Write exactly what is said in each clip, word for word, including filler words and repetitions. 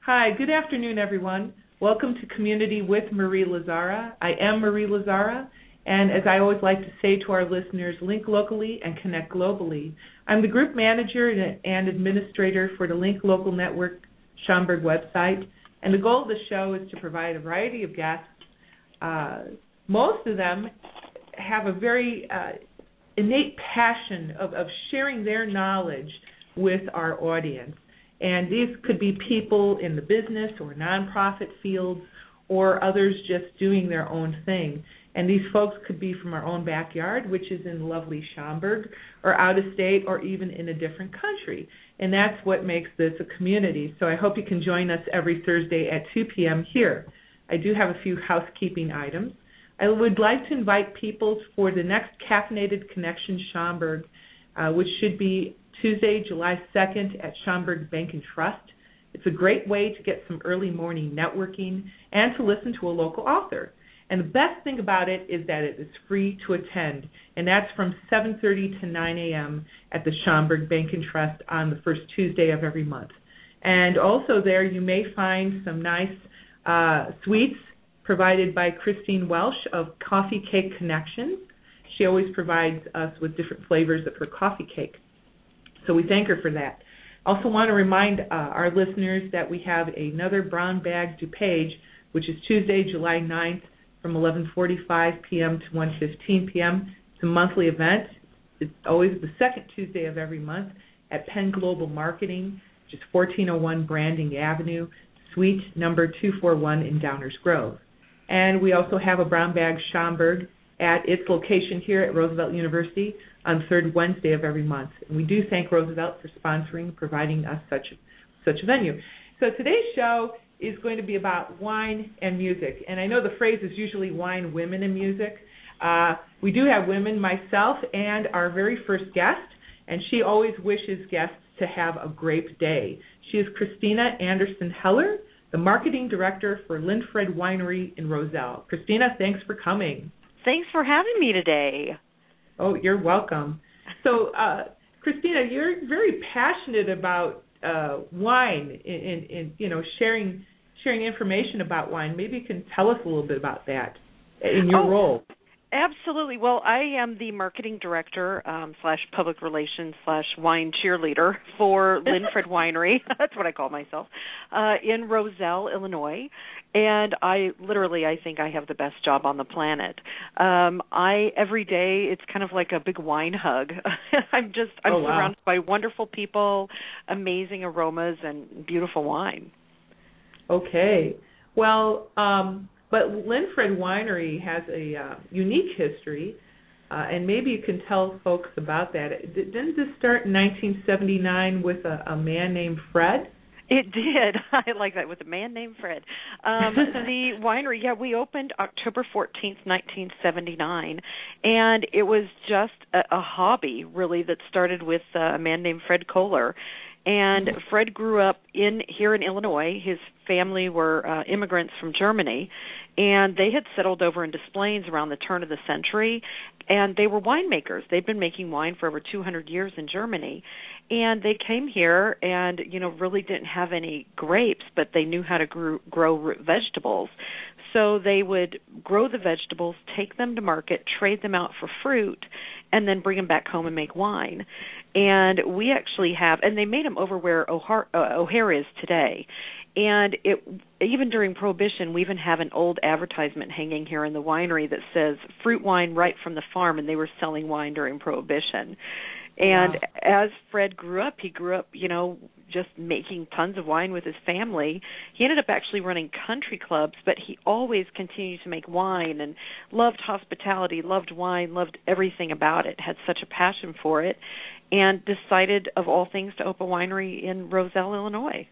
Hi, good afternoon, everyone. Welcome to Community with Marie Lazzara. I am Marie Lazzara, and as I always like to say to our listeners, link locally and connect globally. I'm the group manager and administrator for the Link Local Network Schaumburg website, and the goal of the show is to provide a variety of guests. Uh, most of them have a very uh, innate passion of, of sharing their knowledge with our audience. And these could be people in the business or nonprofit fields or others just doing their own thing. And these folks could be from our own backyard, which is in lovely Schaumburg, or out of state, or even in a different country. And that's what makes this a community. So I hope you can join us every Thursday at two p.m. here. I do have a few housekeeping items. I would like to invite people for the next Caffeinated Connection Schaumburg, uh, which should be Tuesday, July second at Schaumburg Bank and Trust. It's a great way to get some early morning networking and to listen to a local author. And the best thing about it is that it is free to attend, and that's from seven thirty to nine a.m. at the Schaumburg Bank and Trust on the first Tuesday of every month. And also there you may find some nice uh, sweets provided by Christine Welsh of Coffee Cake Connections. She always provides us with different flavors of her coffee cake. So we thank her for that. Also want to remind uh, our listeners that we have another Brown Bag DuPage, which is Tuesday, July ninth from eleven forty-five p.m. to one fifteen p.m. It's a monthly event. It's always the second Tuesday of every month at Penn Global Marketing, which is fourteen oh one Branding Avenue, suite number two forty-one in Downers Grove. And we also have a Brown Bag Schaumburg at its location here at Roosevelt University on the third Wednesday of every month. And we do thank Roosevelt for sponsoring, providing us such such a venue. So today's show is going to be about wine and music. And I know the phrase is usually wine, women, and music. Uh, we do have women, myself, and our very first guest, and she always wishes guests to have a great day. She is Christina Anderson Heller, the marketing director for Linfred Winery in Roselle. Christina, thanks for coming. Thanks for having me today. Oh, you're welcome. So, uh, Christina, you're very passionate about uh, wine and, and, you know, sharing sharing information about wine. Maybe you can tell us a little bit about that in your oh, role. Absolutely. Well, I am the marketing director um, slash public relations slash wine cheerleader for Linfred Winery. That's what I call myself, uh, in Roselle, Illinois. And I literally, I think I have the best job on the planet. Um, I every day, it's kind of like a big wine hug. I'm just, I'm oh, wow. surrounded by wonderful people, amazing aromas, and beautiful wine. Okay. Well, um, but Linfred Winery has a uh, unique history, uh, and maybe you can tell folks about that. Didn't this start in nineteen seventy-nine with a, a man named Fred? It did. I like that, with a man named Fred. Um, the winery, yeah, we opened October fourteenth, nineteen seventy-nine, and it was just a, a hobby, really, that started with uh, a man named Fred Kohler. And Fred grew up in here in Illinois. His family were uh, immigrants from Germany, and they had settled over in Des Plaines around the turn of the century, and they were winemakers. They'd been making wine for over two hundred years in Germany, and they came here and, you know, really didn't have any grapes, but they knew how to grow, grow vegetables. So they would grow the vegetables, take them to market, trade them out for fruit, and then bring them back home and make wine. And we actually have, and they made them over where O'Hare, uh, O'Hare is today. And it, even during Prohibition, we even have an old advertisement hanging here in the winery that says fruit wine right from the farm, and they were selling wine during Prohibition. And wow. As Fred grew up, he grew up, you know, just making tons of wine with his family. He ended up actually running country clubs, but he always continued to make wine and loved hospitality, loved wine, loved everything about it, had such a passion for it, and decided, of all things, to open a winery in Roselle, Illinois.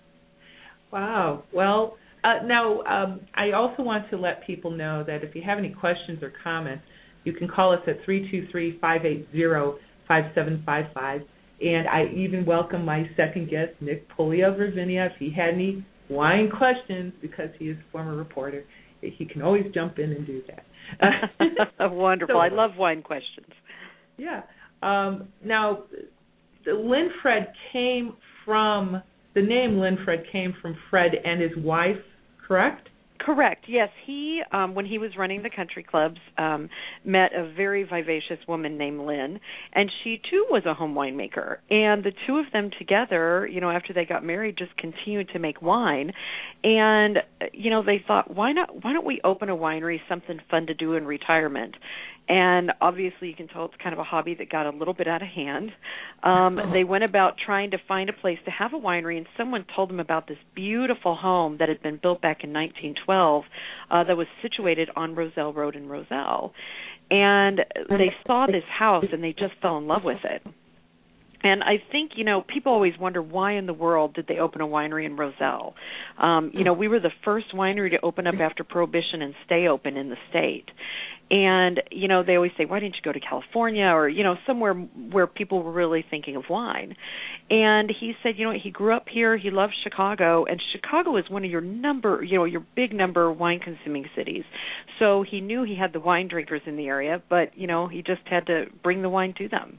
Wow. Well, uh, now um, I also want to let people know that if you have any questions or comments, you can call us at three two three, five eight zero, five seven five five. And I even welcome my second guest, Nick Pulley of Ravinia. If he had any wine questions, because he is a former reporter, he can always jump in and do that. Wonderful. So, I love wine questions. Yeah. Um, now, the Linfred came from the name Linfred came from Fred and his wife, correct? Correct. Yes, he um, when he was running the country clubs, um, met a very vivacious woman named Lynn, and she too was a home winemaker. And the two of them together, you know, after they got married, just continued to make wine. And you know, they thought, why not? Why don't we open a winery? Something fun to do in retirement. And obviously, you can tell it's kind of a hobby that got a little bit out of hand. Um, oh. They went about trying to find a place to have a winery, and someone told them about this beautiful home that had been built back in nineteen twelve uh, that was situated on Roselle Road in Roselle. And they saw this house, and they just fell in love with it. And I think, you know, people always wonder why in the world did they open a winery in Roselle. Um, you know, we were the first winery to open up after Prohibition and stay open in the state. And, you know, they always say, why didn't you go to California or, you know, somewhere where people were really thinking of wine. And he said, you know, he grew up here, he loved Chicago, and Chicago is one of your number, you know, your big number wine-consuming cities. So he knew he had the wine drinkers in the area, but, you know, he just had to bring the wine to them.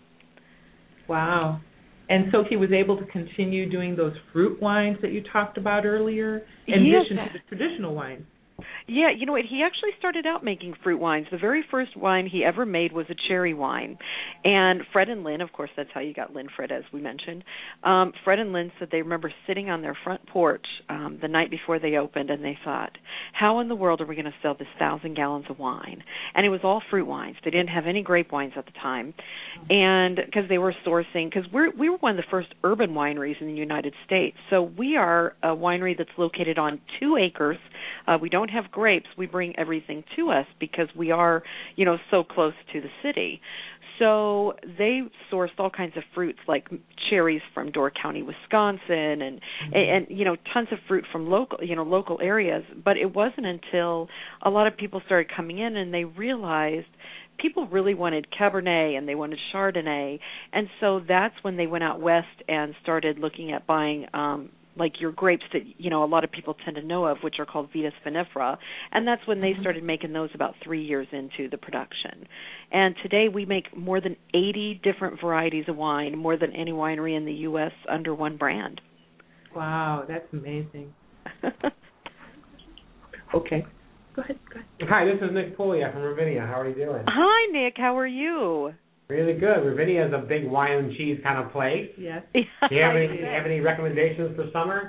Wow. And so he was able to continue doing those fruit wines that you talked about earlier, in yes. addition to the traditional wines. Yeah, you know what, he actually started out making fruit wines. The very first wine he ever made was a cherry wine. And Fred and Lynn, of course, that's how you got Linfred, as we mentioned. Um, Fred and Lynn said they remember sitting on their front porch um, the night before they opened, and they thought, how in the world are we going to sell this thousand gallons of wine? And it was all fruit wines. They didn't have any grape wines at the time. And because they were sourcing, because we're, we were one of the first urban wineries in the United States. So we are a winery that's located on two acres. Uh, we don't have grapes. We bring everything to us because we are, you know, so close to the city. So they sourced all kinds of fruits like cherries from Door County, Wisconsin, and, mm-hmm. and, and you know, tons of fruit from local, you know, local areas. But it wasn't until a lot of people started coming in and they realized people really wanted Cabernet and they wanted Chardonnay, and so that's when they went out west and started looking at buying um like your grapes that, you know, a lot of people tend to know of, which are called Vitis vinifera, and that's when they started making those about three years into the production. And today we make more than eighty different varieties of wine, more than any winery in the U S under one brand. Wow, that's amazing. Okay. Go ahead, go ahead. Hi, this is Nick Puglia from Ravinia. How are you doing? Hi, Nick. How are you? Really good. Ravinia is a big wine and cheese kind of place. Yes. Do you have any, do you have any recommendations for summer?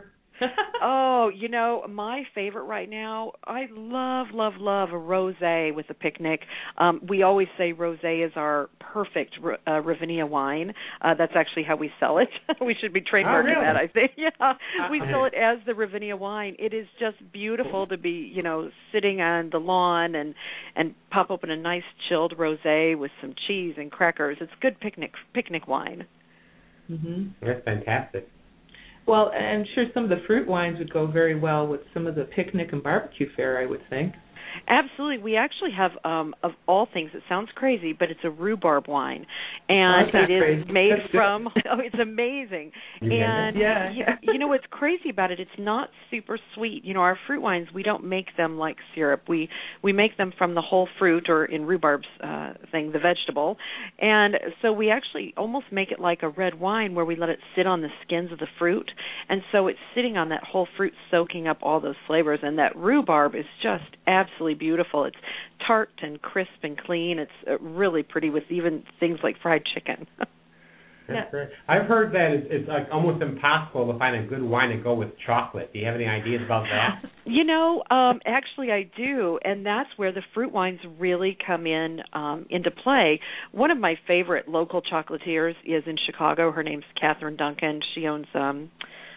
Oh, you know, my favorite right now, I love, love, love a rosé with a picnic. Um, we always say rosé is our perfect uh, Ravinia wine. Uh, that's actually how we sell it. We should be trademarking oh, really? that, I think. Yeah, we sell it as the Ravinia wine. It is just beautiful to be, you know, sitting on the lawn and, and pop open a nice chilled rosé with some cheese and crackers. It's good picnic picnic wine. Mm-hmm. That's fantastic. Well, I'm sure some of the fruit wines would go very well with some of the picnic and barbecue fare, I would think. Absolutely. We actually have, um, of all things, it sounds crazy, but it's a rhubarb wine. And oh, it is crazy. made That's from, oh, it's amazing. Yeah. And, yeah. you, you know what's crazy about it, it's not super sweet. You know, our fruit wines, we don't make them like syrup. We we make them from the whole fruit, or in rhubarb's uh, thing, the vegetable. And so we actually almost make it like a red wine where we let it sit on the skins of the fruit. And so it's sitting on that whole fruit, soaking up all those flavors. And that rhubarb is just absolutely beautiful. It's tart and crisp and clean. It's uh, really pretty with even things like fried chicken. That's yeah. great. I've heard that it's, it's like almost impossible to find a good wine to go with chocolate. Do you have any ideas about that? You know, um, actually I do, and that's where the fruit wines really come in um, into play. One of my favorite local chocolatiers is in Chicago. Her name's Catherine Duncan. She owns um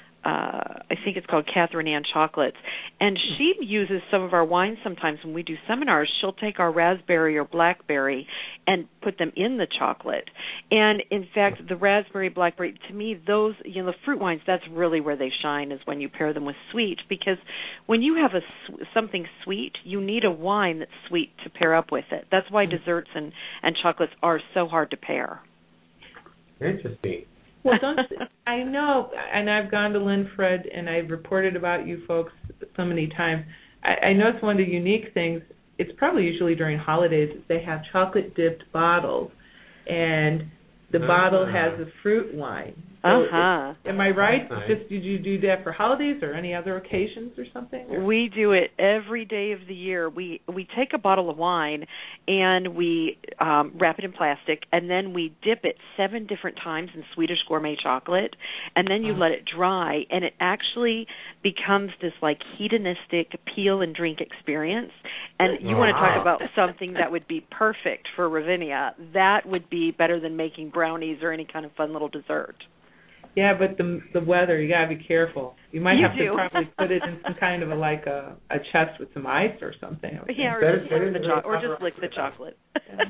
Uh, I think it's called Catherine Ann Chocolates, and she uses some of our wines sometimes when we do seminars. She'll take our raspberry or blackberry and put them in the chocolate. And in fact, the raspberry, blackberry, to me, those, you know, the fruit wines, that's really where they shine, is when you pair them with sweet, because when you have a something sweet, you need a wine that's sweet to pair up with it. That's why desserts and, and chocolates are so hard to pair. Interesting. Well, don't I know, and I've gone to Linfred, and I've reported about you folks so many times. I, I know it's one of the unique things. It's probably usually during holidays that they have chocolate-dipped bottles, and the uh, bottle has a fruit wine. So uh-huh. it, am I right? Nice. Just did you do that for holidays or any other occasions or something? Or? We do it every day of the year. We we take a bottle of wine and we um, wrap it in plastic, and then we dip it seven different times in Swedish gourmet chocolate, and then you uh, let it dry, and it actually becomes this like hedonistic peel and drink experience. And you wow. want to talk about something that would be perfect for Ravinia? That would be better than making brownies or any kind of fun little dessert. Yeah, but the the weather, you gotta be careful. You might you have do. to probably put it in some kind of a like a, a chest with some ice or something. Yeah, or just, lick the, cho- or just lick the chocolate. Yeah.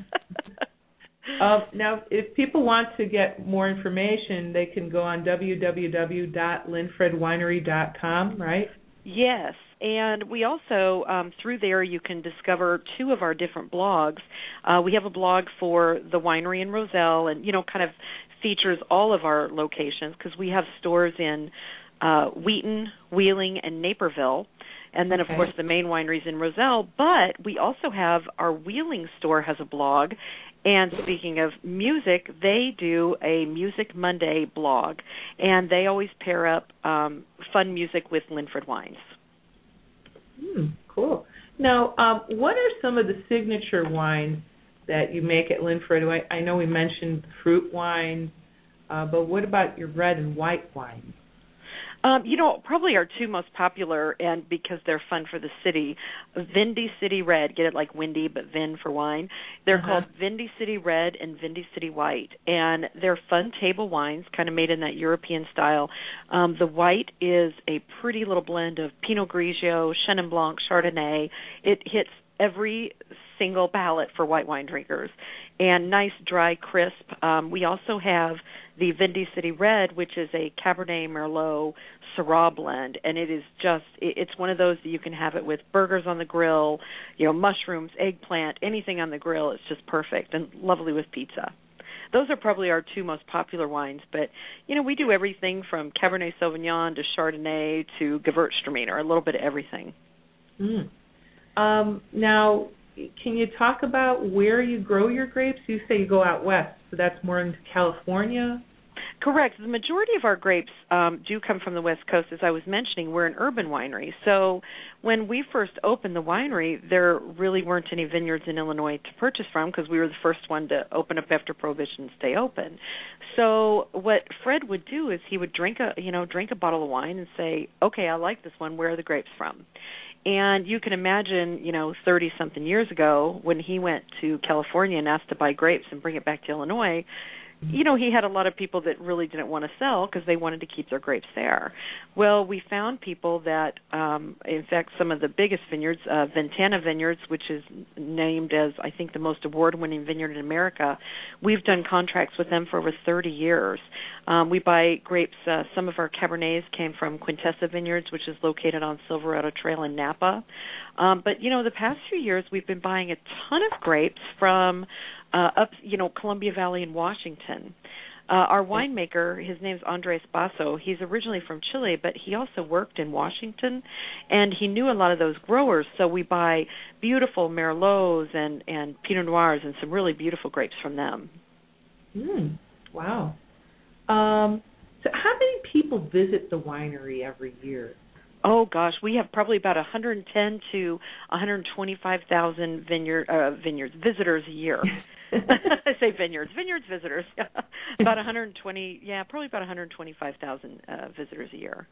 um, now, if people want to get more information, they can go on w w w dot linfred winery dot com, right? Yes, and we also, um, through there, you can discover two of our different blogs. Uh, we have a blog for the winery in Roselle, and, you know, kind of features all of our locations because we have stores in uh, Wheaton, Wheeling, and Naperville, and then, okay. of course, the main wineries in Roselle. But we also have our Wheeling store has a blog, and speaking of music, they do a Music Monday blog, and they always pair up um, fun music with Linfred wines. Hmm, cool. Now, um, what are some of the signature wines that you make at Linfred? I, I know we mentioned fruit wines, uh, but what about your red and white wines? Um, you know, probably our two most popular, and because they're fun for the city, Vindy City Red, get it like windy, but Vin for wine. They're uh-huh. called Vindy City Red and Vindy City White, and they're fun table wines, kind of made in that European style. Um, the white is a pretty little blend of Pinot Grigio, Chenin Blanc, Chardonnay. It hits every single palate for white wine drinkers, and nice, dry, crisp. Um, we also have the Vindy City Red, which is a Cabernet Merlot Syrah blend, and it is just, it's one of those that you can have it with burgers on the grill, you know, mushrooms, eggplant, anything on the grill. It's just perfect and lovely with pizza. Those are probably our two most popular wines, but, you know, we do everything from Cabernet Sauvignon to Chardonnay to Gewürztraminer, a little bit of everything. Mm. Um, now, can you talk about where you grow your grapes? You say you go out west, so that's more into California? Correct. The majority of our grapes um, do come from the West Coast. As I was mentioning, we're an urban winery. So when we first opened the winery, there really weren't any vineyards in Illinois to purchase from because we were the first one to open up after Prohibition and stay open. So what Fred would do is he would drink a, you know, drink a bottle of wine and say, okay, I like this one. Where are the grapes from? And you can imagine, you know, thirty-something years ago when he went to California and asked to buy grapes and bring it back to Illinois, you know, he had a lot of people that really didn't want to sell because they wanted to keep their grapes there. Well, we found people that, um, in fact, some of the biggest vineyards, uh, Ventana Vineyards, which is named as, I think, the most award-winning vineyard in America, we've done contracts with them for over thirty years. Um, we buy grapes. Uh, some of our Cabernets came from Quintessa Vineyards, which is located on Silverado Trail in Napa. Um, but, you know, the past few years we've been buying a ton of grapes from uh, up, you know, Columbia Valley in Washington. Uh, our winemaker, his name's Andres Basso. He's originally from Chile, but he also worked in Washington, and he knew a lot of those growers. So we buy beautiful Merlots and, and Pinot Noirs and some really beautiful grapes from them. Mm, wow. Um, so how many people visit the winery every year? Oh gosh, we have probably about one hundred ten to one hundred twenty-five thousand vineyard uh, vineyards visitors a year. I say vineyards, vineyards visitors. about one hundred twenty, yeah, probably about one hundred twenty-five thousand uh, visitors a year.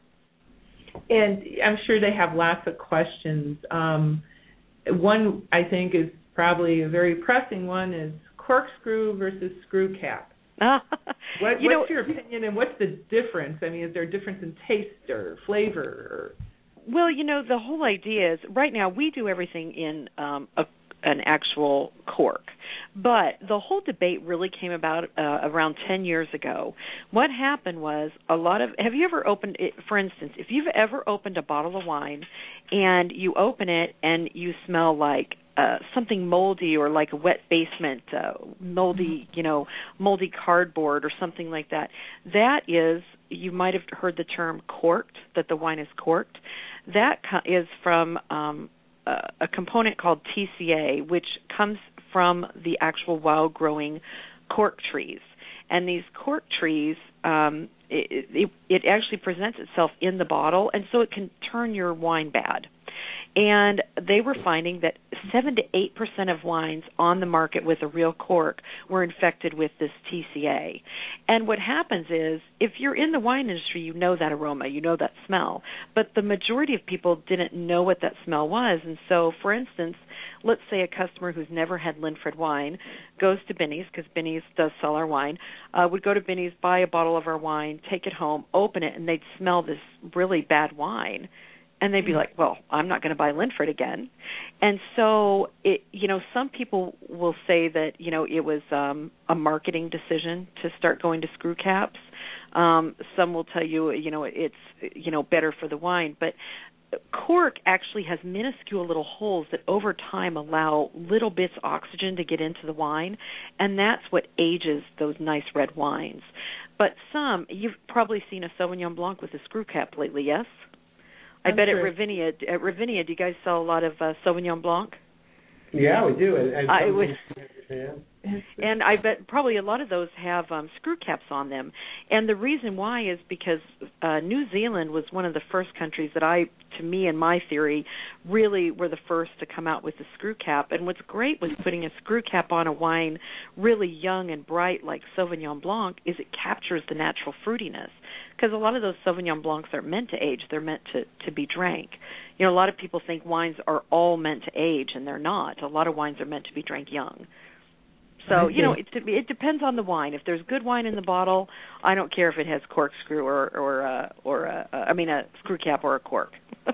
And I'm sure they have lots of questions. Um, one I think is probably a very pressing one is corkscrew versus screw cap. What, you what's know, your opinion, and what's the difference? I mean, is there a difference in taste or flavor? Or? Well, you know, the whole idea is right now we do everything in um, a, an actual cork. But the whole debate really came about uh, around ten years ago. What happened was a lot of – have you ever opened it, for instance, if you've ever opened a bottle of wine and you open it and you smell like uh, something moldy or like a wet basement, uh, moldy, you know, moldy cardboard or something like that, that is – you might have heard the term corked, that the wine is corked. That is from um, a, a component called T C A, which comes from the actual wild-growing cork trees. And these cork trees, um, it, it, it actually presents itself in the bottle, and so it can turn your wine bad. And they were finding that seven to eight percent of wines on the market with a real cork were infected with this T C A. And what happens is, if you're in the wine industry, you know that aroma, you know that smell. But the majority of people didn't know what that smell was. And so, for instance, let's say a customer who's never had Linfred wine goes to Binny's, because Binny's does sell our wine, uh, would go to Binny's, buy a bottle of our wine, take it home, open it, and they'd smell this really bad wine. And they'd be like, well, I'm not going to buy Linfred again. And so, it, you know, some people will say that, you know, it was um, a marketing decision to start going to screw caps. Um, some will tell you, you know, it's, you know, better for the wine. But cork actually has minuscule little holes that over time allow little bits of oxygen to get into the wine, and that's what ages those nice red wines. But some, you've probably seen a Sauvignon Blanc with a screw cap lately, yes? I I'm bet sure. at Ravinia, at Ravinia, do you guys sell a lot of uh, Sauvignon Blanc? Yeah, we do. And, and I was, yeah. and I bet probably a lot of those have um, screw caps on them. And the reason why is because uh, New Zealand was one of the first countries that I, to me and my theory, really were the first to come out with the screw cap. And what's great with putting a screw cap on a wine really young and bright like Sauvignon Blanc is it captures the natural fruitiness. Because a lot of those Sauvignon Blancs aren't meant to age. They're meant to, to be drank. You know, a lot of people think wines are all meant to age, and they're not. A lot of wines are meant to be drank young. So, you know, it, it depends on the wine. If there's good wine in the bottle, I don't care if it has corkscrew or, or, uh, or uh, I mean, a screw cap or a cork.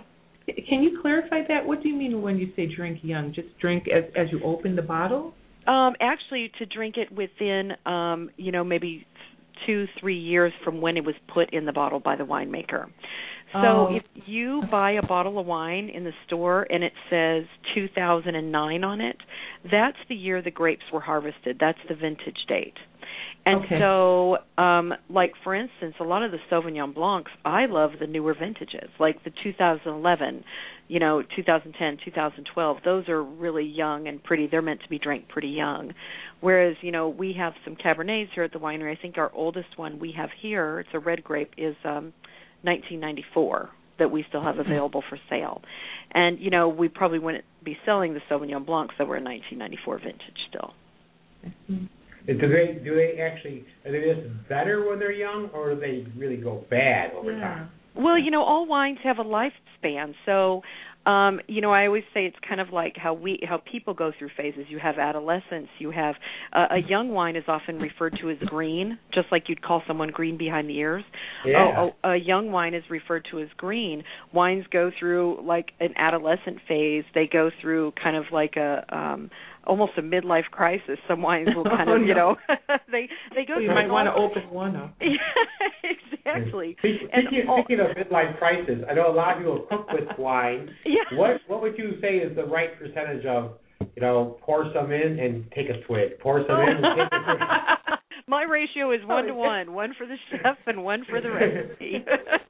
Can you clarify that? What do you mean when you say drink young? Just drink as, as you open the bottle? Um, actually, to drink it within, um, you know, maybe two, three years from when it was put in the bottle by the winemaker. So oh. if you buy a bottle of wine in the store and it says two thousand nine on it, that's the year the grapes were harvested. That's the vintage date. And okay. so, um, like, for instance, a lot of the Sauvignon Blancs, I love the newer vintages, like the two thousand eleven, you know, two thousand ten, two thousand twelve. Those are really young and pretty. They're meant to be drank pretty young. Whereas, you know, we have some Cabernets here at the winery. I think our oldest one we have here, it's a red grape, is um, nineteen ninety-four that we still have available for sale. And, you know, we probably wouldn't be selling the Sauvignon Blancs that were a nineteen ninety-four vintage still. Mm-hmm. Do they do they actually are they just better when they're young, or do they really go bad over yeah. time? Well, you know, all wines have a lifespan. So, um, you know, I always say it's kind of like how we how people go through phases. You have adolescence. You have uh, a young wine is often referred to as green, just like you'd call someone green behind the ears. Yeah. A, a, a young wine is referred to as green. Wines go through like an adolescent phase. They go through kind of like a um, almost a midlife crisis. Some wines will kind of, oh, no. you know, they they go. So you through might want to all... open one up. Yeah, exactly. Speaking, and speaking, all... speaking of midlife crisis, I know a lot of people cook with wine. Yeah. What what would you say is the right percentage of, you know, pour some in and take a swig, pour some in and take a swig? My ratio is one to one, one for the chef and one for the recipe.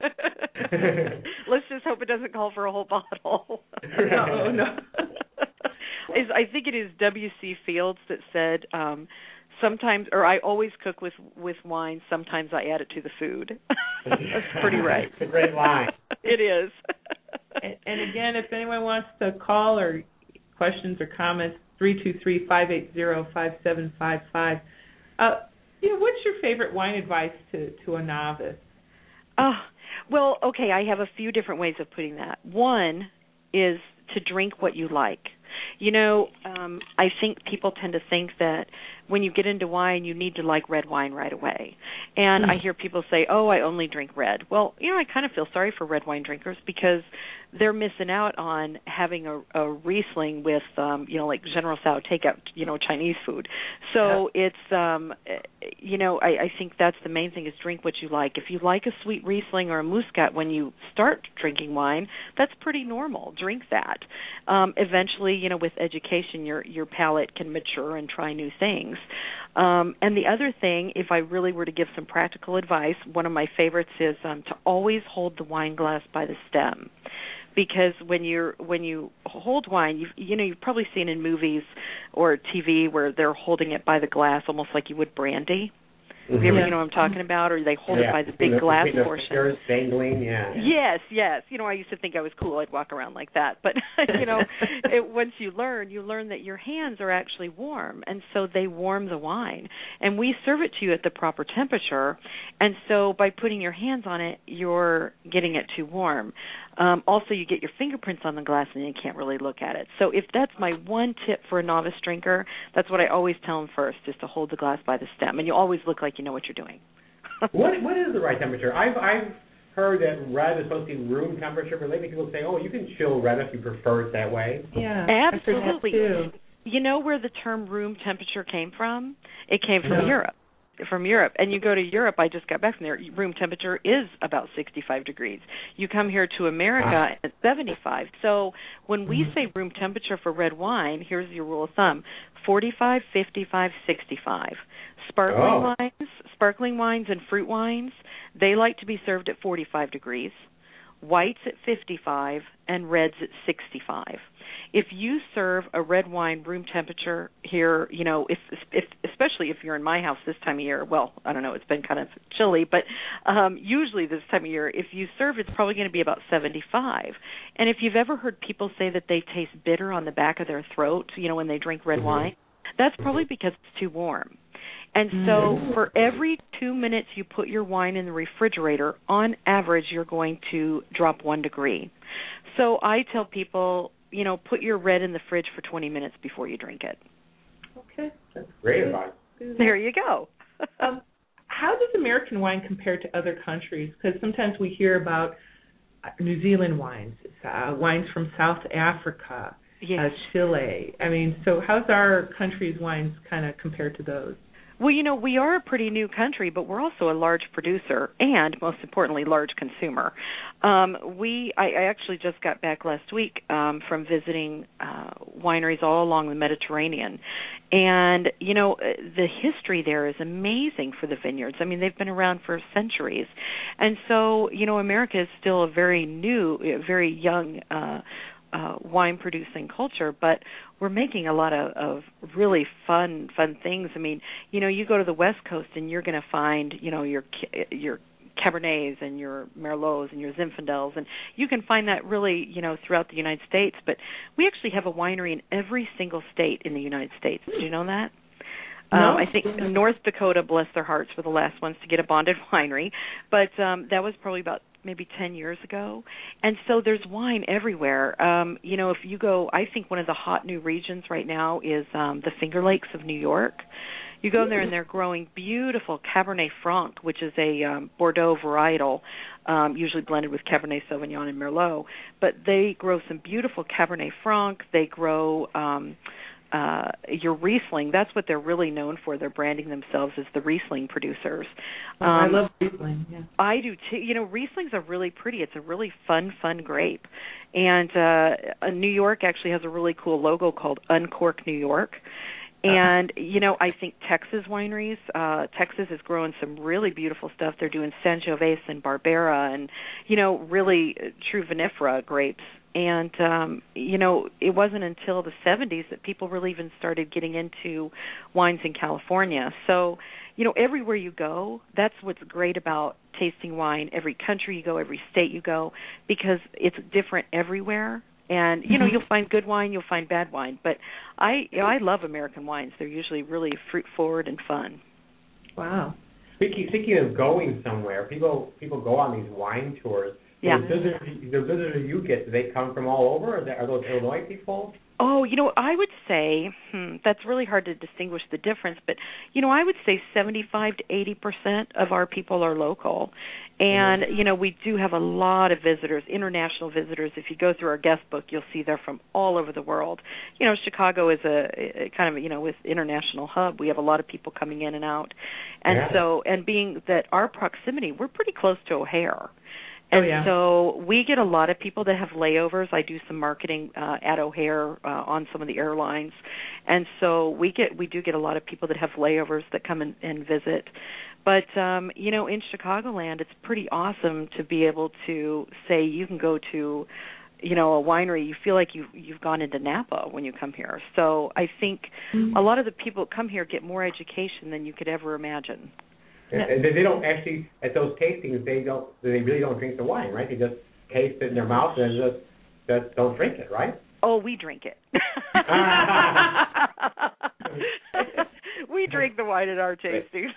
Let's just hope it doesn't call for a whole bottle. no, no. Is, I think it is W C Fields that said, um, sometimes, or I always cook with, with wine, sometimes I add it to the food. That's pretty right. It's a great line. It is. and, and again, if anyone wants to call or questions or comments, three two three, five eight zero, five seven five five. Uh, you know, what's your favorite wine advice to, to a novice? Oh, well, okay, I have a few different ways of putting that. One is to drink what you like. You know, um, I think people tend to think that when you get into wine, you need to like red wine right away. And mm. I hear people say, oh, I only drink red. Well, you know, I kind of feel sorry for red wine drinkers because they're missing out on having a, a Riesling with, um, you know, like General Tso takeout, you know, Chinese food. So yeah. it's, um, you know, I, I think that's the main thing is drink what you like. If you like a sweet Riesling or a Muscat when you start drinking wine, that's pretty normal. Drink that. Um, eventually, you know, with education, your your palate can mature and try new things. Um, and the other thing, if I really were to give some practical advice, one of my favorites is um, to always hold the wine glass by the stem. Because when you're when you hold wine, you you know you've probably seen in movies or T V where they're holding it by the glass, almost like you would brandy. Have you ever, Yeah. you know what I'm talking about? Or they hold yeah. it by the Between big glass between the portion. fingers dangling, yeah. Yes, yes. You know, I used to think I was cool. I'd walk around like that. But, you know, it, once you learn, you learn that your hands are actually warm, and so they warm the wine. And we serve it to you at the proper temperature, and so by putting your hands on it, you're getting it too warm. Um, also, you get your fingerprints on the glass, and you can't really look at it. So if that's my one tip for a novice drinker, that's what I always tell them first, is to hold the glass by the stem, and you always look like you know what you're doing. what What is the right temperature? I've I've heard that red is supposed to be room temperature, but lately people say, oh, you can chill red if you prefer it that way. Yeah, Absolutely. Too. You know where the term room temperature came from? It came from No. Europe. From Europe. And you go to Europe, I just got back from there, room temperature is about sixty-five degrees. You come here to America Ah. at seventy-five. So when we say room temperature for red wine, here's your rule of thumb, forty-five, fifty-five, sixty-five. Sparkling Oh. wines, sparkling wines and fruit wines, they like to be served at forty-five degrees. Whites at fifty-five and reds at sixty-five. If you serve a red wine room temperature here, you know, if, if especially if you're in my house this time of year, well, I don't know, it's been kind of chilly, but um, usually this time of year, if you serve, it's probably going to be about seventy-five. And if you've ever heard people say that they taste bitter on the back of their throat, you know, when they drink red Mm-hmm. wine, that's probably because it's too warm. And so for every two minutes you put your wine in the refrigerator, on average, you're going to drop one degree. So I tell people, you know, put your red in the fridge for twenty minutes before you drink it. Okay. That's great advice. There you go. um, how does American wine compare to other countries? Because sometimes we hear about New Zealand wines, uh, wines from South Africa, Yes. uh, Chile. I mean, so how's our country's wines kind of compared to those? Well, you know, we are a pretty new country, but we're also a large producer and, most importantly, large consumer. Um, we, I, I actually just got back last week um, from visiting uh, wineries all along the Mediterranean, and you know, the history there is amazing for the vineyards. I mean, they've been around for centuries, and so you know, America is still a very new, very young Uh, Uh, wine producing culture, but we're making a lot of, of really fun fun things. I mean, you know, you go to the West Coast and you're going to find, you know, your your Cabernets and your Merlots and your Zinfandels, and you can find that really, you know, throughout the United States. But we actually have a winery in every single state in the United States. Did you know that? No. Um, I think North Dakota, bless their hearts, were the last ones to get a bonded winery, but um, that was probably about maybe ten years ago. And so there's wine everywhere. Um, you know, if you go, I think one of the hot new regions right now is um, the Finger Lakes of New York. You go there and they're growing beautiful Cabernet Franc, which is a um, Bordeaux varietal, um, usually blended with Cabernet Sauvignon and Merlot. But they grow some beautiful Cabernet Franc. They grow Um, Uh, your Riesling. That's what they're really known for. They're branding themselves as the Riesling producers. Oh, Um, I love Riesling. Yeah. I do too. You know, Rieslings are really pretty. It's a really fun, fun grape. And uh, New York actually has a really cool logo called Uncork New York. And, you know, I think Texas wineries, uh, Texas is growing some really beautiful stuff. They're doing Sangiovese and Barbera and, you know, really true vinifera grapes. And, um, you know, it wasn't until the seventies that people really even started getting into wines in California. So, you know, everywhere you go, that's what's great about tasting wine. Every country you go, every state you go, because it's different everywhere. And, you know, Mm-hmm. you'll find good wine, you'll find bad wine. But I you know, I love American wines. They're usually really fruit-forward and fun. Wow. Speaking, speaking of going somewhere, people people go on these wine tours. Yeah. The visitors, the visitors you get, do they come from all over? Are, they, are those Illinois people? Oh, you know, I would say, hmm, that's really hard to distinguish the difference, but, you know, I would say seventy-five to eighty percent of our people are local. And, mm-hmm. you know, we do have a lot of visitors, international visitors. If you go through our guest book, you'll see they're from all over the world. You know, Chicago is a, a kind of, you know, with international hub, we have a lot of people coming in and out. And Yeah. so, and being that our proximity, we're pretty close to O'Hare. And oh, yeah. so we get a lot of people that have layovers. I do some marketing uh, at O'Hare uh, on some of the airlines, and so we get we do get a lot of people that have layovers that come in, and visit. But um, you know, in Chicagoland, it's pretty awesome to be able to say you can go to, you know, a winery. You feel like you you've gone into Napa when you come here. So I think mm-hmm. a lot of the people that come here get more education than you could ever imagine. And they don't actually, at those tastings, they don't, they really don't drink the wine, right? They just taste it in their mouth and just, just don't drink it, right? Oh, we drink it. We drink the wine at our tastings.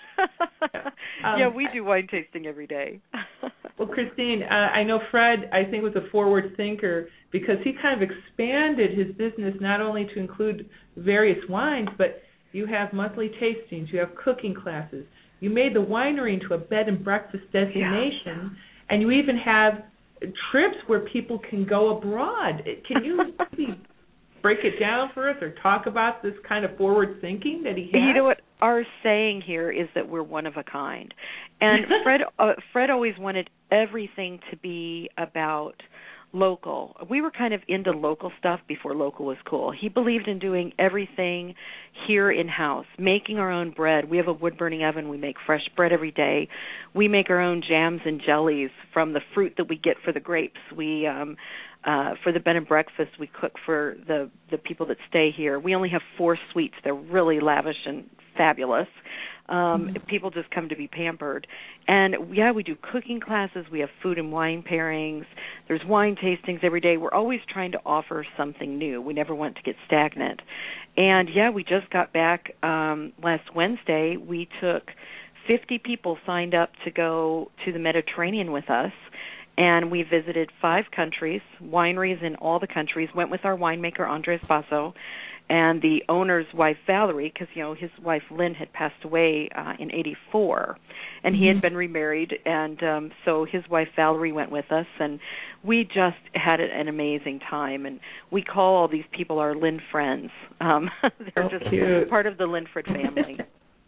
um, yeah, we do wine tasting every day. Well, Christine, uh, I know Fred, I think, was a forward thinker because he kind of expanded his business not only to include various wines, but you have monthly tastings, you have cooking classes. You made the winery into a bed and breakfast destination, yeah. And you even have trips where people can go abroad. Can you maybe break it down for us or talk about this kind of forward thinking that he has? You know what? Our saying here is that we're one of a kind. And Fred uh, Fred always wanted everything to be about local. We were kind of into local stuff before local was cool. He believed in doing everything here in-house, making our own bread. We have a wood-burning oven. We make fresh bread every day. We make our own jams and jellies from the fruit that we get for the grapes. We um, uh, for the bed and breakfast, we cook for the, the people that stay here. We only have four suites. They're really lavish and fabulous. Um, mm-hmm. People just come to be pampered. And, yeah, we do cooking classes. We have food and wine pairings. There's wine tastings every day. We're always trying to offer something new. We never want to get stagnant. And, yeah, we just got back um, last Wednesday. We took fifty people signed up to go to the Mediterranean with us. And we visited five countries, wineries in all the countries, went with our winemaker, Andres Basso, and the owner's wife, Valerie, because, you know, his wife, Lynn, had passed away uh, in eighty-four, and mm-hmm. he had been remarried, and um, so his wife, Valerie, went with us, and we just had an amazing time, and we call all these people our Lynn friends. Um, they're oh, just cute. part of the Linford family.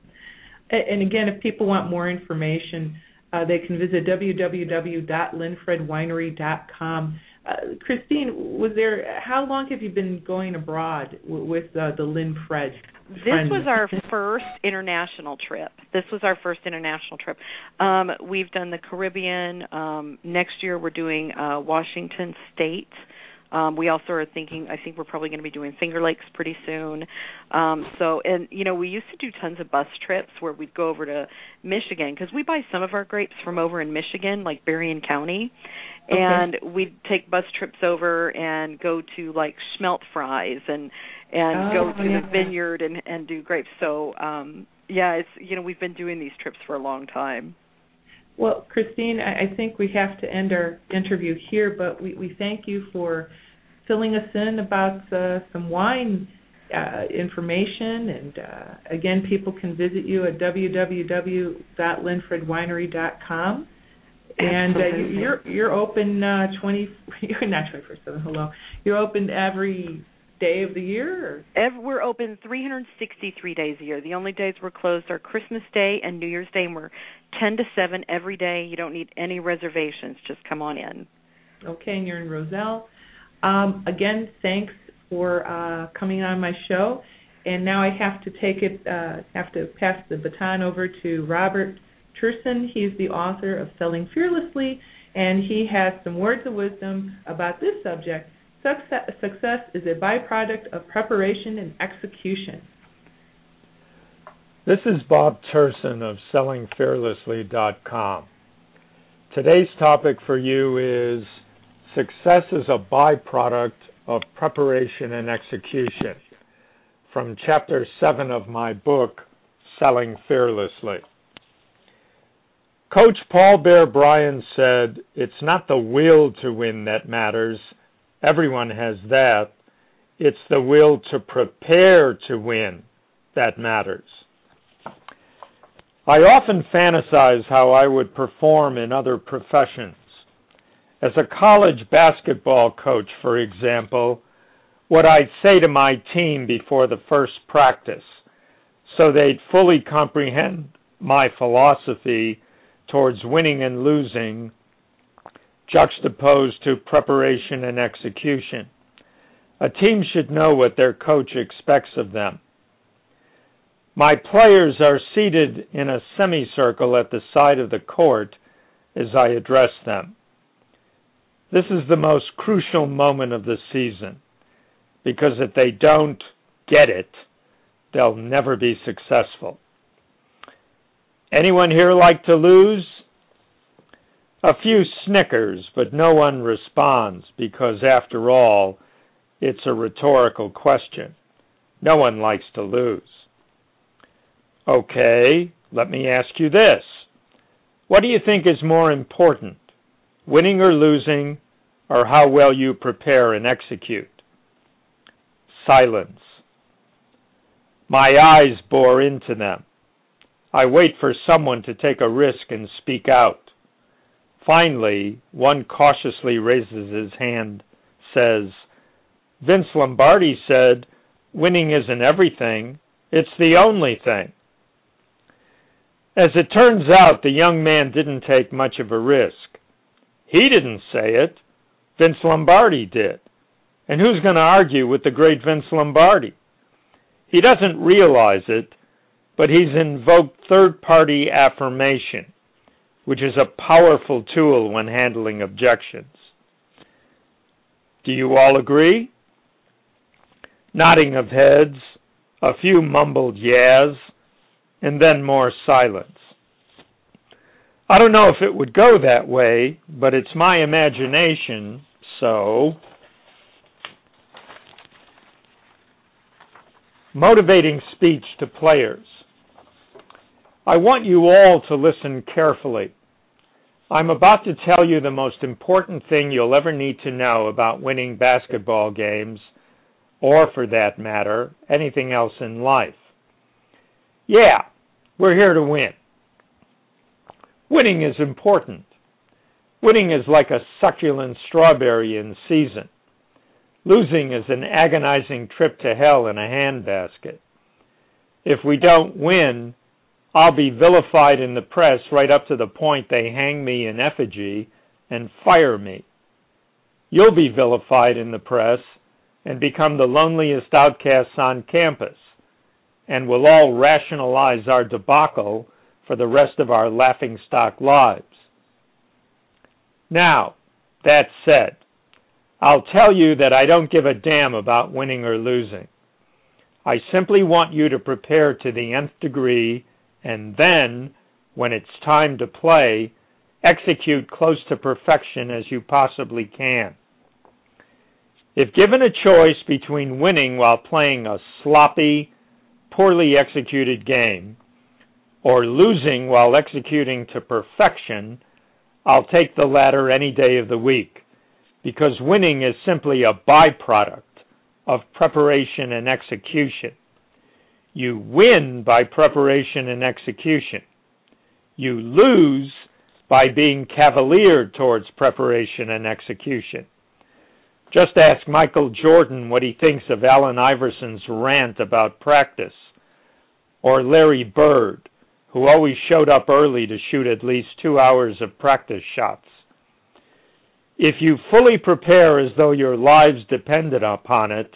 And, again, if people want more information, uh, they can visit w w w dot linfred winery dot com. Uh, Christine, was there? How long have you been going abroad w- with uh, the Linfred? This was our first international trip. This was our first international trip. Um, we've done the Caribbean. Um, next year we're doing uh, Washington State. Um, we also are thinking, I think we're probably going to be doing Finger Lakes pretty soon. Um, so, and, you know, we used to do tons of bus trips where we'd go over to Michigan because we buy some of our grapes from over in Michigan, like Berrien County. Okay. And we'd take bus trips over and go to, like, Schmelt Fries and and oh, go to yeah. the vineyard and, and do grapes. So, um, yeah, it's, you know, we've been doing these trips for a long time. Well, Christine, I think we have to end our interview here, but we, we thank you for filling us in about uh, some wine uh, information. And, uh, again, people can visit you at w w w dot linfred winery dot com. And uh, you're you're open uh, twenty. You're not twenty-four seven. Hello. You're open every day of the year? Or? Every, we're open three hundred sixty-three days a year. The only days we're closed are Christmas Day and New Year's Day, and we're ten to seven every day. You don't need any reservations. Just come on in. Okay, and you're in Roselle. Um, again, thanks for uh, coming on my show. And now I have to take it, uh, have to pass the baton over to Robert Tuerson. He's the author of Selling Fearlessly, and he has some words of wisdom about this subject. Success, success is a byproduct of preparation and execution. This is Bob Tuerson of selling fearlessly dot com. Today's topic for you is success is a byproduct of preparation and execution, from chapter seven of my book, Selling Fearlessly. Coach Paul Bear Bryant said, "It's not the will to win that matters. Everyone has that. It's the will to prepare to win that matters." I often fantasize how I would perform in other professions. As a college basketball coach, for example, what I'd say to my team before the first practice, so they'd fully comprehend my philosophy towards winning and losing, juxtaposed to preparation and execution. A team should know what their coach expects of them. My players are seated in a semicircle at the side of the court as I address them. This is the most crucial moment of the season, because if they don't get it, they'll never be successful. Anyone here like to lose? A few snickers, but no one responds because, after all, it's a rhetorical question. No one likes to lose. Okay, let me ask you this. What do you think is more important, winning or losing, or how well you prepare and execute? Silence. My eyes bore into them. I wait for someone to take a risk and speak out. Finally, one cautiously raises his hand, says, Vince Lombardi said, winning isn't everything, it's the only thing. As it turns out, the young man didn't take much of a risk. He didn't say it. Vince Lombardi did. And who's going to argue with the great Vince Lombardi? He doesn't realize it, but he's invoked third-party affirmation, which is a powerful tool when handling objections. Do you all agree? Nodding of heads, a few mumbled yeahs, and then more silence. I don't know if it would go that way, but it's my imagination, so... Motivating speech to players. I want you all to listen carefully. I'm about to tell you the most important thing you'll ever need to know about winning basketball games, or for that matter, anything else in life. Yeah, we're here to win. Winning is important. Winning is like a succulent strawberry in season. Losing is an agonizing trip to hell in a handbasket. If we don't win, I'll be vilified in the press right up to the point they hang me in effigy and fire me. You'll be vilified in the press and become the loneliest outcasts on campus, and we'll all rationalize our debacle for the rest of our laughingstock lives. Now, that said, I'll tell you that I don't give a damn about winning or losing. I simply want you to prepare to the nth degree and then, when it's time to play, execute close to perfection as you possibly can. If given a choice between winning while playing a sloppy, poorly executed game, or losing while executing to perfection, I'll take the latter any day of the week, because winning is simply a byproduct of preparation and execution. You win by preparation and execution. You lose by being cavalier towards preparation and execution. Just ask Michael Jordan what he thinks of Allen Iverson's rant about practice, or Larry Bird, who always showed up early to shoot at least two hours of practice shots. If you fully prepare as though your lives depended upon it,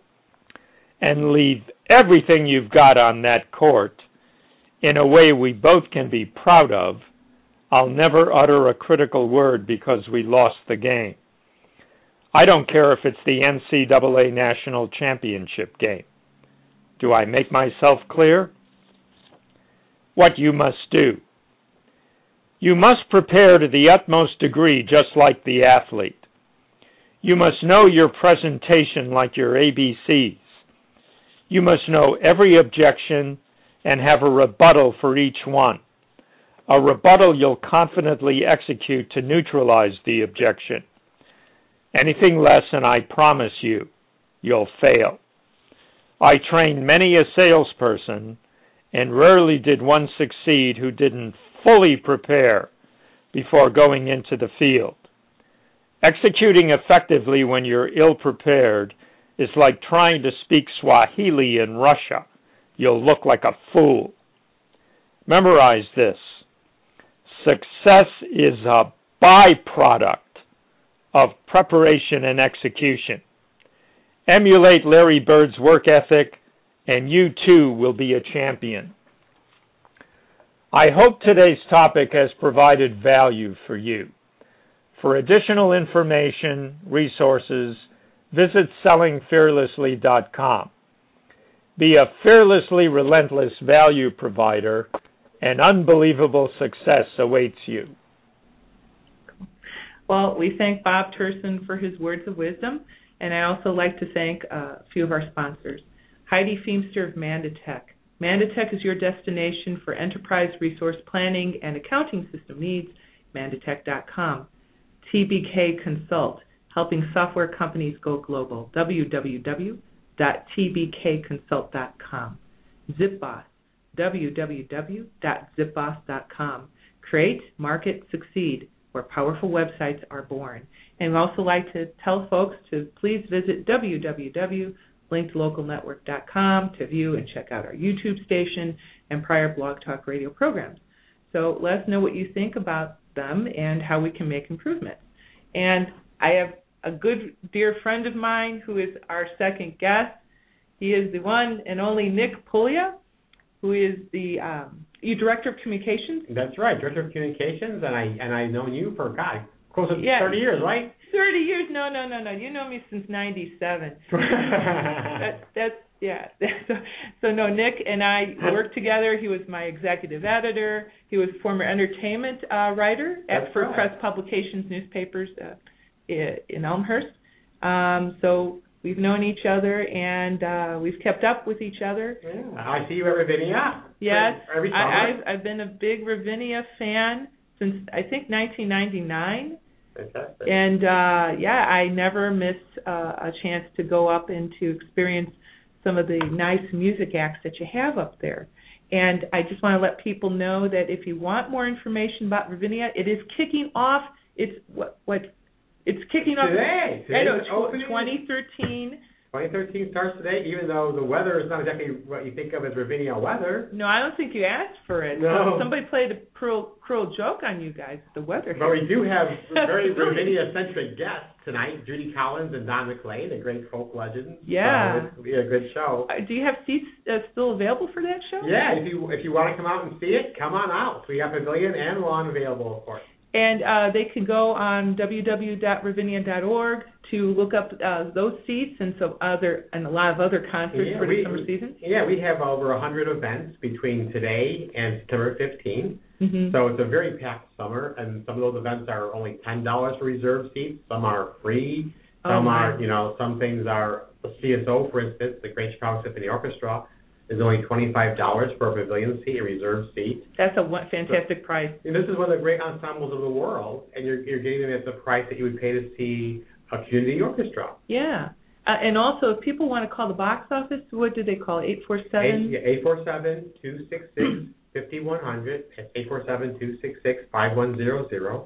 and leave everything you've got on that court in a way we both can be proud of, I'll never utter a critical word because we lost the game. I don't care if it's the N C double A National Championship game. Do I make myself clear? What you must do. You must prepare to the utmost degree just like the athlete. You must know your presentation like your A B Cs. You must know every objection and have a rebuttal for each one. A rebuttal you'll confidently execute to neutralize the objection. Anything less, and I promise you, you'll fail. I trained many a salesperson, and rarely did one succeed who didn't fully prepare before going into the field. Executing effectively when you're ill-prepared is like trying to speak Swahili in Russia. You'll look like a fool. Memorize this. Success is a byproduct of preparation and execution. Emulate Larry Bird's work ethic, and you too will be a champion. I hope today's topic has provided value for you. For additional information, resources, visit selling fearlessly dot com. Be a fearlessly relentless value provider and unbelievable success awaits you. Well, we thank Bob Turson for his words of wisdom, and I also like to thank uh, a few of our sponsors. Heidi Feimster of Mandatech. Mandatech is your destination for enterprise resource planning and accounting system needs, mandatech dot com. T B K Consult, helping software companies go global, w w w dot t b k consult dot com. ZipBoss, w w w dot zip boss dot com. Create, market, succeed, where powerful websites are born. And we also like to tell folks to please visit w w w dot linked local network dot com to view and check out our YouTube station and prior Blog Talk Radio programs. So let us know what you think about them and how we can make improvements. And I have a good dear friend of mine who is our second guest. He is the one and only Nick Puglia, who is the um, you Director of Communications. That's right, Director of Communications, and I and I've known you for God, close to yeah. thirty years, right? Thirty years? No, no, no, no. You know me since ninety-seven. that, that's yeah. So, so no, Nick and I worked together. He was my executive editor. He was former entertainment uh, writer at That's for right. Press Publications newspapers uh, in Elmhurst. Um, so we've known each other, and uh, we've kept up with each other. Yeah. I see you at Ravinia. Yes, Every summer. I, I've, I've been a big Ravinia fan since, I think, nineteen ninety-nine. Fantastic. And, uh, yeah, I never miss uh, a chance to go up and to experience some of the nice music acts that you have up there. And I just want to let people know that if you want more information about Ravinia, it is kicking off. It's what what it's kicking off today. I know, Today's twenty thirteen. twenty thirteen starts today, even though the weather is not exactly what you think of as Ravinia weather. No, I don't think you asked for it. No. Somebody played a cruel, cruel joke on you guys, the weather. But we do have very Ravinia-centric guests tonight, Judy Collins and Don McLean, the great folk legends. Yeah. So it'll be a good show. Uh, do you have seats uh, still available for that show? Yeah, if you if you want to come out and see it, come on out. We have pavilion and lawn available, of course. And uh, they can go on w w w dot ravinia dot org to look up uh, those seats and some other and a lot of other concerts yeah, for we, the summer season. Yeah, we have over one hundred events between today and September fifteenth. Mm-hmm. So it's a very packed summer, and some of those events are only ten dollars for reserved seats. Some are free. Some oh, are, you know, some things are C S O, for instance, the Great Chicago Symphony Orchestra, is only twenty-five dollars for a pavilion seat, a reserved seat. That's a one, fantastic so, price. And this is one of the great ensembles of the world, and you're, you're getting them at the price that you would pay to see a community orchestra. Yeah. Uh, and also, if people want to call the box office, what do they call it? eight four seven? eight four seven, two six six, five one zero zero. That's eight four seven, two six six, five one zero zero.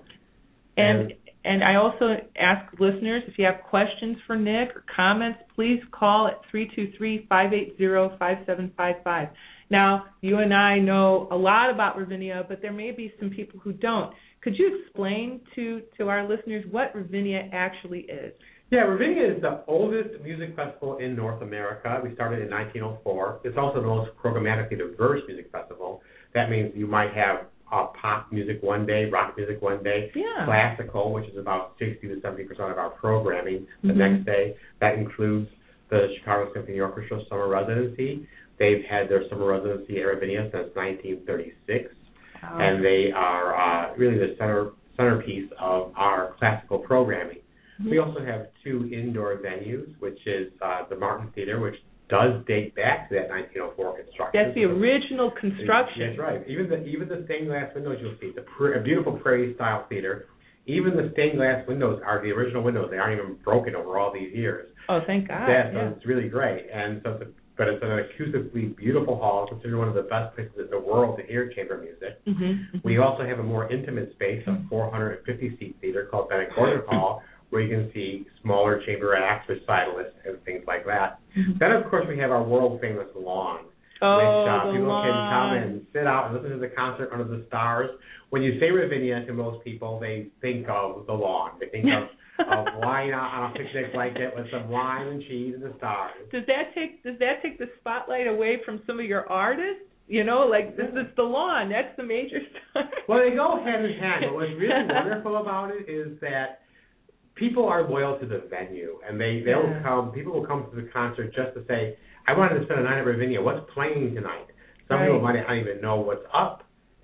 And and I also ask listeners, if you have questions for Nick or comments, please call at three two three, five eight zero, five seven five five. Now, you and I know a lot about Ravinia, but there may be some people who don't. Could you explain to, to our listeners what Ravinia actually is? Yeah, Ravinia is the oldest music festival in North America. We started in nineteen oh four. It's also the most programmatically diverse music festival. That means you might have uh, pop music one day, rock music one day, yeah. classical, which is about sixty to seventy percent of our programming the mm-hmm. next day. That includes the Chicago Symphony Orchestra summer residency. They've had their summer residency at Ravinia since nineteen thirty-six, wow. and they are uh, really the center centerpiece of our classical programming. Mm-hmm. We also have two indoor venues, which is uh, the Martin Theater, which does date back to that nineteen oh four construction. That's the original construction. That's right. Even the even the stained glass windows you'll see, the pr- a beautiful prairie-style theater, even the stained glass windows are the original windows. They aren't even broken over all these years. Oh, thank God. Yeah, so yeah. it's really great. And so, it's a, but it's an acoustically beautiful hall, considered one of the best places in the world to hear chamber music. Mm-hmm, mm-hmm. We also have a more intimate space, a four hundred fifty seat theater called Bennett Gordon Hall, where you can see smaller chamber acts, recitalists, and things like that. Mm-hmm. Then, of course, we have our world-famous lawn, oh, which uh, the people lawn. can come and sit out and listen to the concert under the stars. When you say Ravinia to most people, they think of the lawn. They think of, of lying out on a picnic blanket with some wine and cheese and the stars. Does that take Does that take the spotlight away from some of your artists? You know, like this is the lawn. That's the major star. Well, they go hand in hand. But what's really wonderful about it is that people are loyal to the venue, and they they'll yeah. come. People will come to the concert just to say, "I wanted to spend a night at Ravinia. What's playing tonight?" Some right. people might not even know what's up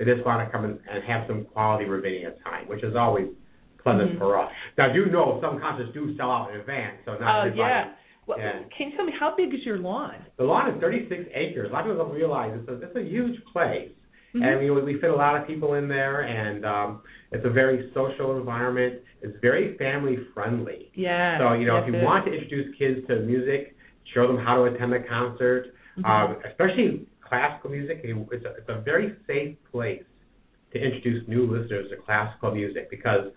They just want to come in and have some quality Ravinia time, which is always pleasant mm-hmm. for us. Now, I do know some concerts do sell out in advance, so not uh, everybody. Yeah. Well, yeah. Can you tell me, how big is your lawn? The lawn is thirty-six acres. A lot of people don't realize it's a, it's a huge place. Mm-hmm. And we, we fit a lot of people in there, and um, it's a very social environment. It's very family-friendly. Yeah. So, you know, yes, if you it want to introduce kids to music, show them how to attend a concert, mm-hmm. um, especially classical music, it's a, it's a very safe place to introduce new listeners to classical music, because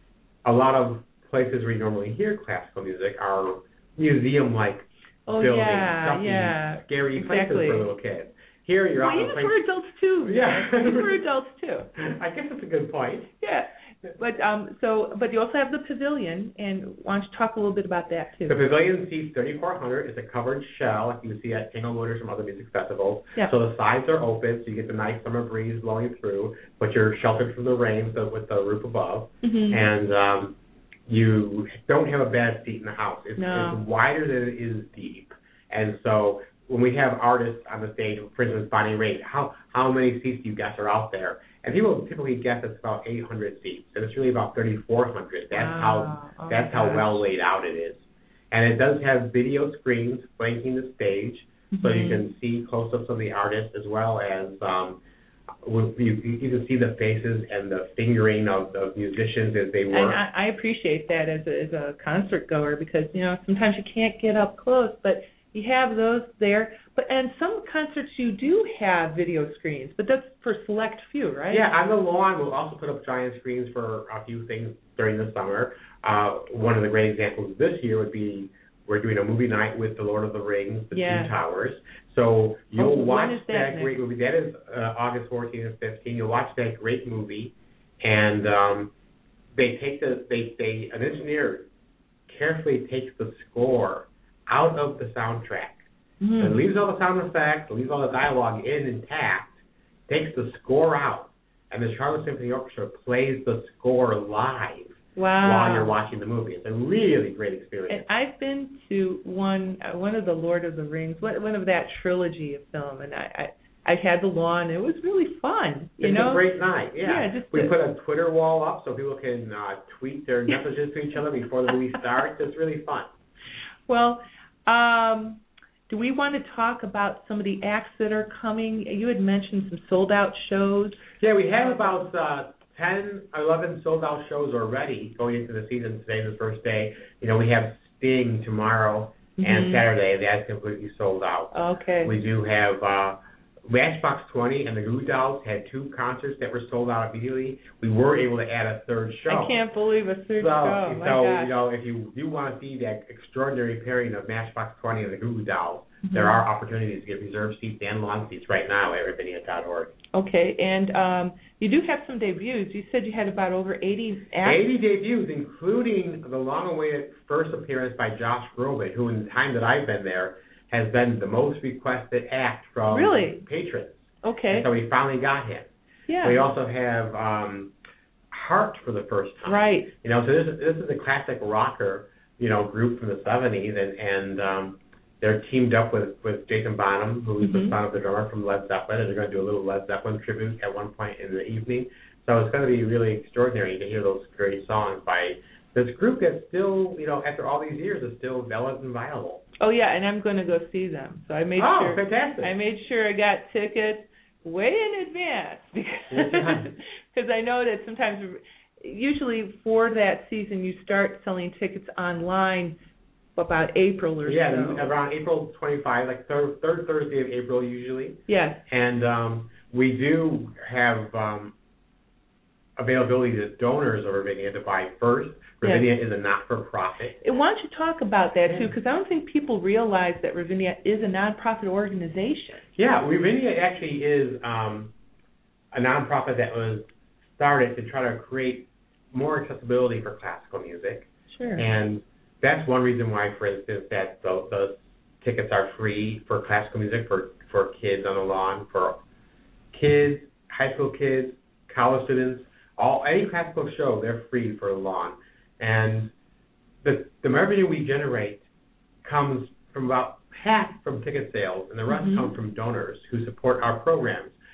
a lot of places where you normally hear classical music are museum-like oh, buildings, yeah, stuffy, yeah. scary exactly. places for little kids. Here you're well, out even in for adults too. Yeah, even for adults too. I guess that's a good point. Yeah, but um, so but you also have the pavilion, and why don't you talk a little bit about that too? The pavilion seats thirty-four hundred. It's a covered shell, like you see at Tanglewood or some other music festivals. Yeah. So the sides are open, so you get the nice summer breeze blowing through, but you're sheltered from the rain so with the roof above, mm-hmm. and um, you don't have a bad seat in the house. It's, no. it's wider than it is deep, and so when we have artists on the stage, for instance, Bonnie Raitt, how how many seats do you guess are out there? And people typically guess it's about eight hundred seats, and it's really about thirty-four hundred. That's wow. how oh that's how gosh. well laid out it is. And it does have video screens flanking the stage, mm-hmm. so you can see close-ups of the artists, as well as um, you, you can see the faces and the fingering of the musicians as they work. And I, I appreciate that as a, as a concert goer, because you know sometimes you can't get up close, but you have those there. But and some concerts you do have video screens, but that's for select few, right? Yeah, on the lawn we'll also put up giant screens for a few things during the summer. Uh, one of the great examples this year would be we're doing a movie night with The Lord of the Rings, The yeah. Two Towers. So you'll oh, watch that, that great movie. That is uh, August fourteenth and fifteenth. You'll watch that great movie, and um, they take the they they an engineer carefully takes the score out of the soundtrack. Mm-hmm. And leaves all the sound effects, leaves all the dialogue in intact, takes the score out, and the Charlotte Symphony Orchestra plays the score live wow. while you're watching the movie. It's a really great experience. And I've been to one uh, one of the Lord of the Rings, one, one of that trilogy of film, and I, I I had the lawn. It was really fun. You it's know? a great night. Yeah, yeah just we to, put a Twitter wall up so people can uh, tweet their messages to each other before the movie starts. It's really fun. Well. Um, do we want to talk about some of the acts that are coming? You had mentioned some sold-out shows. Yeah, we have about uh, ten, eleven sold-out shows already going into the season. Today's the first day. You know, we have Sting tomorrow mm-hmm. and Saturday. That's completely sold out. Okay. We do have uh, Matchbox twenty and the Goo Goo Dolls had two concerts that were sold out immediately. We were able to add a third show. I can't believe a third so, show. My so gosh. you know, if you do want to see that extraordinary pairing of Matchbox twenty and the Goo Goo Dolls, mm-hmm. there are opportunities to get reserved seats and lawn seats right now at ravinia dot org. Okay, and um, you do have some debuts. You said you had about over eighty acts. eighty debuts, including the long-awaited first appearance by Josh Groban, who in the time that I've been there has been the most requested act from really? patrons. Okay. And so we finally got him. Yeah. We also have um, Heart for the first time. Right. You know, so this is, this is a classic rocker, you know, group from the seventies, and, and um, they're teamed up with, with Jason Bonham, who's mm-hmm. the son of the drummer from Led Zeppelin, and they're going to do a little Led Zeppelin tribute at one point in the evening. So it's going to be really extraordinary to hear those great songs by this group that still, you know, after all these years is still valid and viable. Oh yeah, and I'm going to go see them. So I made oh, sure. fantastic! I made sure I got tickets way in advance because because I know that sometimes, usually for that season, you start selling tickets online about April or yeah, so. Yeah, around April twenty-fifth, like third, third Thursday of April usually. Yes. And um, we do have um, availability to donors of Ravinia to buy first. Ravinia yes. is a not-for-profit. And why don't you talk about that, too? Because I don't think people realize that Ravinia is a nonprofit organization. Yeah, Ravinia actually is um, a nonprofit that was started to try to create more accessibility for classical music. Sure. And that's one reason why, for instance, that the, the tickets are free for classical music for, for kids on the lawn, for kids, high school kids, college students, all any classical show, they're free for the lawn. And the the revenue we generate comes from about half from ticket sales, and the rest mm-hmm. comes from donors who support our programs.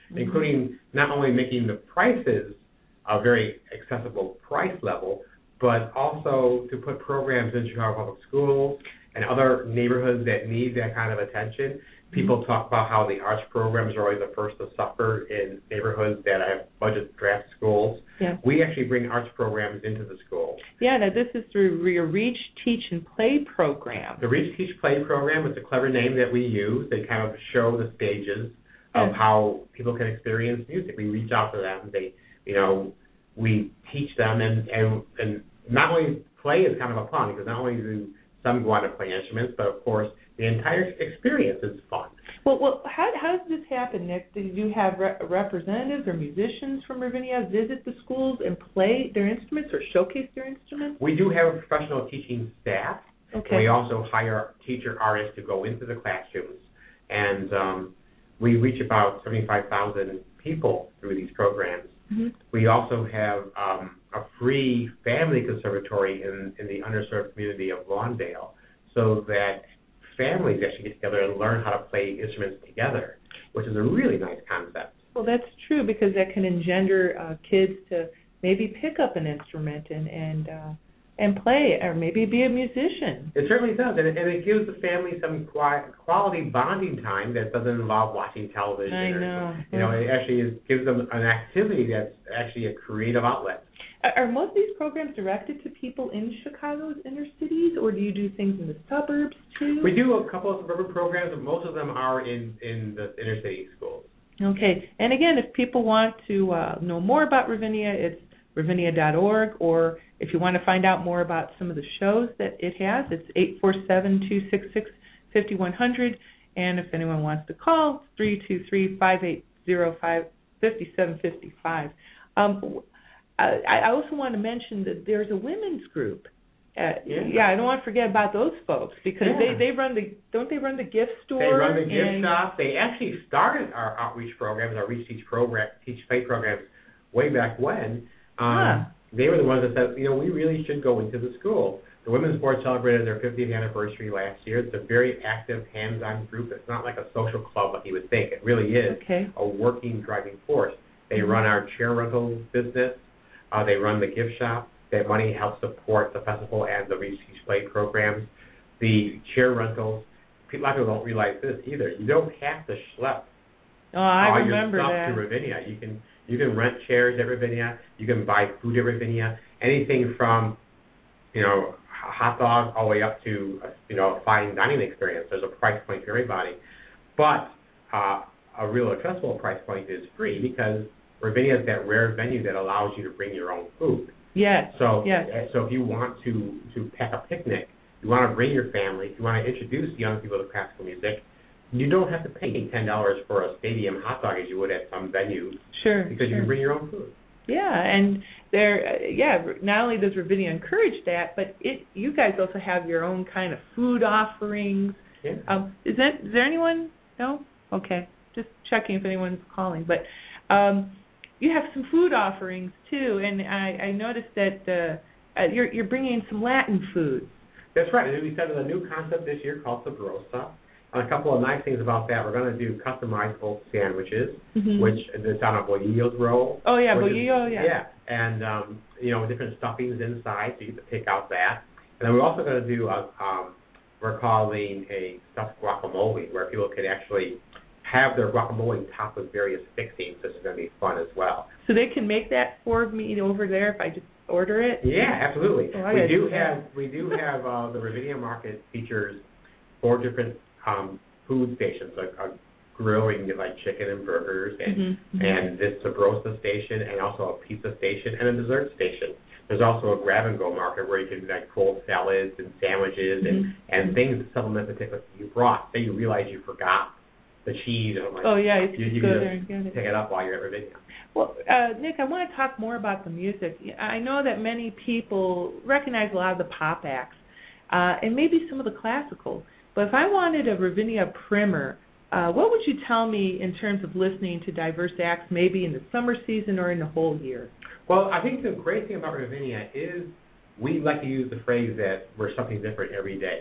mm-hmm. including not only making the prices a very accessible price level, but also to put programs in Chicago Public Schools and other neighborhoods that need that kind of attention. People mm-hmm. talk about how the arts programs are always the first to suffer in neighborhoods that have budget-strapped schools. Yeah. We actually bring arts programs into the school. Yeah, now this is through your Reach, Teach, and Play program. The Reach, Teach, Play program is a clever name that we use. They kind of show the stages of yeah. how people can experience music. We reach out to them. They, you know, we teach them, and, and, and not only play is kind of a fun, because not only do some go out and play instruments, but of course the entire experience is fun. Well, well, how how does this happen, Nick? Do you have re- representatives or musicians from Ravinia visit the schools and play their instruments or showcase their instruments? We do have a professional teaching staff. Okay. We also hire teacher artists to go into the classrooms, and um, we reach about seventy-five thousand people through these programs. Mm-hmm. We also have um, a free family conservatory in, in the underserved community of Lawndale, so that families actually get together and learn how to play instruments together, which is a really nice concept. Well, that's true, because that can engender uh, kids to maybe pick up an instrument and and uh, and play, or maybe be a musician. It certainly does, and it, and it gives the family some quality bonding time that doesn't involve watching television. I know. Or, you know, it actually is, gives them an activity that's actually a creative outlet. Are most of these programs directed to people in Chicago's inner cities, or do you do things in the suburbs too? We do a couple of suburban programs, but most of them are in, in the inner city schools. Okay. And again, if people want to uh, know more about Ravinia, it's ravinia dot org, or if you want to find out more about some of the shows that it has, it's eight four seven, two six six, five one zero zero, and if anyone wants to call, it's three two three, five eight zero, five seven five five. Um, I, I also want to mention that there's a women's group. Uh, yeah. yeah, I don't want to forget about those folks, because yeah. they, they run the don't they run the gift store? They run the gift and, shop. They actually started our outreach programs, our Reach Teach program, Teach Play programs, way back when. Um, huh. They were the ones that said, you know, we really should go into the school. The Women's Board celebrated their fiftieth anniversary last year. It's a very active, hands-on group. It's not like a social club like you would think. It really is okay. a working, driving force. They mm-hmm. run our chair rental business. Uh, they run the gift shop. That money helps support the festival and the Reach Teach Play programs. The chair rentals, a lot of people don't realize this either. You don't have to schlep oh, I all remember your stuff that. to Ravinia. You can you can rent chairs at Ravinia. You can buy food at Ravinia. Anything from, you know, hot dogs all the way up to, you know, a fine dining experience. There's a price point for everybody. But uh, a real accessible price point is free, because Ravinia is that rare venue that allows you to bring your own food. Yes. So, yes. so if you want to, to pack a picnic, you want to bring your family, if you want to introduce young people to classical music, you don't have to pay ten dollars for a stadium hot dog as you would at some venue. Sure. Because sure. you can bring your own food. Yeah, and there, uh, yeah. Not only does Ravinia encourage that, but it, you guys also have your own kind of food offerings. Yeah. Um, is that is there anyone? No. Okay. Just checking if anyone's calling, but. Um, You have some food offerings too, and I, I noticed that uh, uh, you're you're bringing in some Latin food. That's right. And we started a new concept this year called Sabrosa. And a couple of nice things about that: we're going to do customizable sandwiches, mm-hmm. which is on a bolillos roll. Oh yeah, bolillo, yeah. Yeah, and um, you know, different stuffings inside, so you can pick out that. And then we're also going to do a um, we're calling a stuffed guacamole, where people can actually have their guacamole topped with various fixings. This is going to be fun as well. So they can make that for me over there if I just order it? Yeah, absolutely. Oh, we do have we do have uh, the Ravinia Market features four different um, food stations, a, a grill where you can get like chicken and burgers, and mm-hmm. and this Sabrosa station, and also a pizza station and a dessert station. There's also a grab and go market where you can like cold salads and sandwiches and, mm-hmm. and things to supplement the ticket you brought. Say you realize you forgot the cheese. And like, oh, yeah, you, you, you go can there and get it. Pick it up while you're at Ravinia. Well, uh, Nick, I want to talk more about the music. I know that many people recognize a lot of the pop acts uh, and maybe some of the classical, but if I wanted a Ravinia primer, uh, what would you tell me in terms of listening to diverse acts maybe in the summer season or in the whole year? Well, I think the great thing about Ravinia is we like to use the phrase that we're something different every day.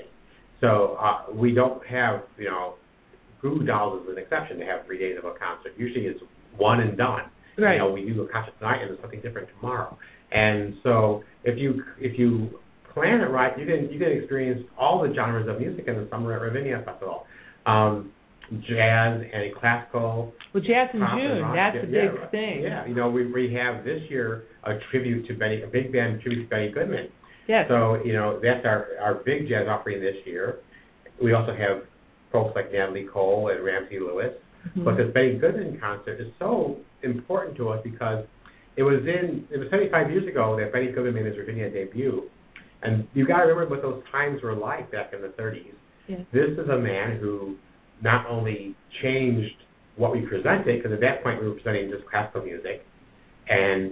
So uh, we don't have, you know, Goo Dolls is an exception to have three days of a concert. Usually it's one and done. Right. You know, we do a concert tonight and there's something different tomorrow. And so if you if you plan it right, you can you can experience all the genres of music in the summer at Ravinia Festival. Um, jazz and classical. Well, jazz in pop June, and rock. that's yeah, a big yeah, thing. Yeah, you know, we we have this year a tribute to Benny, a big band tribute to Benny Goodman. Yes. So, you know, that's our, our big jazz offering this year. We also have folks like Natalie Cole and Ramsey Lewis. Mm-hmm. But this Benny Goodman concert is so important to us because it was in, it was seventy-five years ago that Benny Goodman made his Ravinia debut. And you got to remember what those times were like back in the thirties. Yes. This is a man who not only changed what we presented, because at that point we were presenting just classical music, and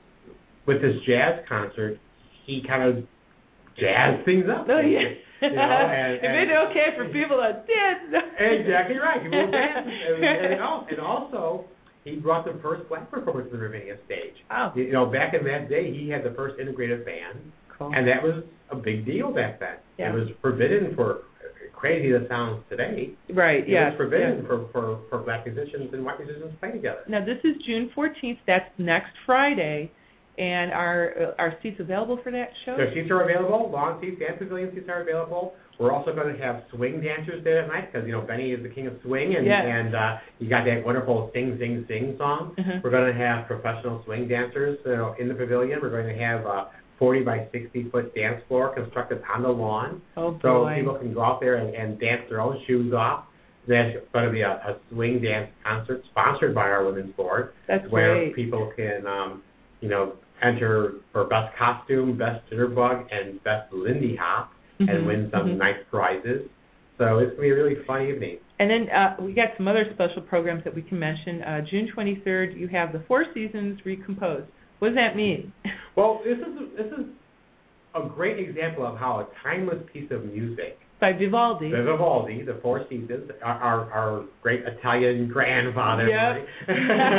with this jazz concert, he kind of jazzed things up. Oh, yeah. You know, and, it made it okay for people to dance. Exactly right. People dance. And, and, also, and also, he brought the first black performer to the Ravinia stage. Oh. You know, back in that day, he had the first integrated band, cool. And that was a big deal back then. Yeah. It was forbidden for, crazy that sounds today. Right, yeah. It yes, was forbidden yes. for, for, for black musicians and white musicians to play together. Now, this is June fourteenth. That's next Friday. And are uh, are seats available for that show? The seats are available. Lawn seats and pavilion seats are available. We're also going to have swing dancers there at night because, you know, Benny is the king of swing, and, yes. and uh, you got that wonderful Sing, Sing, Sing song. Uh-huh. We're going to have professional swing dancers you know, in the pavilion. We're going to have a forty by sixty foot dance floor constructed on the lawn. Oh, so boy. people can go out there and, and dance their own shoes off. There's going to be a, a swing dance concert sponsored by our Women's Board. That's where great. people can, um, you know, enter for best costume, best jitterbug, and best Lindy Hop, mm-hmm. and win some mm-hmm. nice prizes. So it's going to be a really fun evening. And then uh, we got some other special programs that we can mention. Uh, June twenty-third, you have the Four Seasons Recomposed. What does that mean? Well, this is this is a great example of how a timeless piece of music by Vivaldi. By Vivaldi, the Four Seasons, our our, our great Italian grandfather. Yep.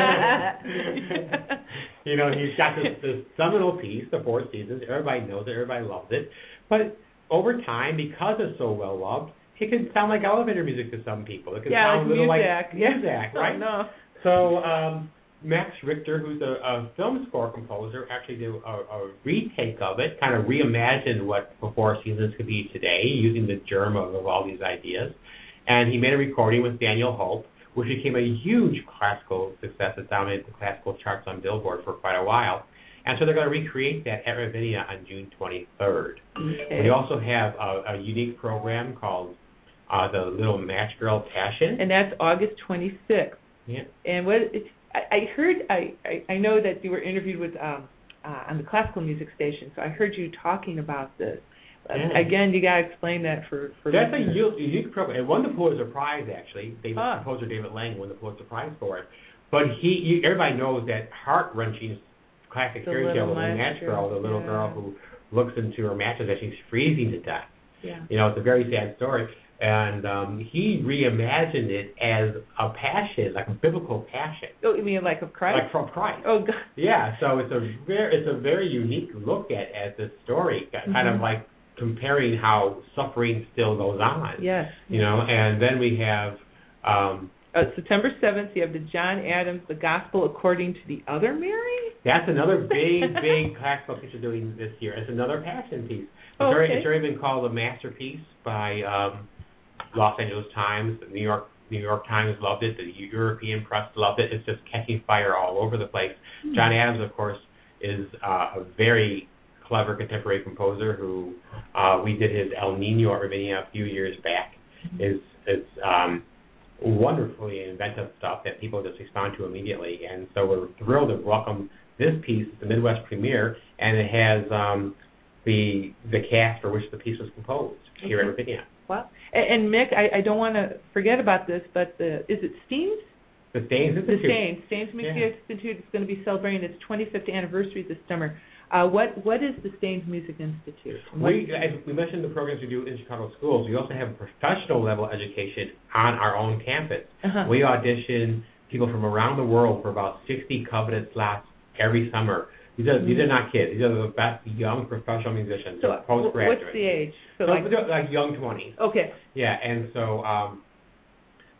You know, he's got this, this seminal piece, the Four Seasons. Everybody knows it. Everybody loves it. But over time, because it's so well loved, it can sound like elevator music to some people. It can yeah, sound a little music. like music, right? Oh, no. So um, Max Richter, who's a, a film score composer, actually did a, a retake of it, kind of reimagined what the Four Seasons could be today, using the germ of, of all these ideas. And he made a recording with Daniel Hope, which became a huge classical success that dominated the classical charts on Billboard for quite a while. And so they're going to recreate that at Ravinia on June twenty-third. Okay. We also have a, a unique program called uh, the Little Match Girl Passion. And that's August twenty-sixth. Yeah. And what it, I, I heard, I, I, I know that you were interviewed with um, uh, on the classical music station, so I heard you talking about this. Yeah. Again, you got to explain that for for. That's a unique program. It won the Pulitzer Prize, actually. David, huh. Composer David Lang won the Pulitzer Prize for it. But he, you, everybody knows that heart-wrenching classic fairy tale of the match girl, the little yeah. girl who looks into her matches as she's freezing to death. Yeah. You know, it's a very sad story. And um, he reimagined it as a passion, like a biblical passion. Oh, you mean like of Christ? Like from Christ. Oh, God. Yeah. So it's a very, it's a very unique look at at this story, kind mm-hmm. of like comparing how suffering still goes on. Yes. You know, and then we have um, uh, September seventh. You have the John Adams, The Gospel According to the Other Mary. That's another big, big classical piece we're doing this year. It's another passion piece. It's, oh, already, okay. it's already been called a masterpiece by um, Los Angeles Times. New York New York Times loved it. The European press loved it. It's just catching fire all over the place. Mm-hmm. John Adams, of course, is uh, a very clever contemporary composer who uh, we did his El Nino at Ravinia a few years back. Mm-hmm. Is it's um, wonderfully inventive stuff that people just respond to immediately, and so we're thrilled to welcome this piece, the Midwest premiere, and it has um, the the cast for which the piece was composed okay. here at Ravinia. Wow! And, and Mick, I, I don't want to forget about this, but the is it Steens? The Staines Institute. The Staines Staines Music yeah. Institute is going to be celebrating its twenty-fifth anniversary this summer. Uh, what what is the Staines Music Institute? We, as we mentioned the programs we do in Chicago schools, we also have professional level education on our own campus. Uh-huh. We audition people from around the world for about sixty coveted slots every summer. These are mm-hmm. these are not kids. These are the best young professional musicians, so postgraduates. What's the age? So, so like, like young twenties. Okay. Yeah, and so um,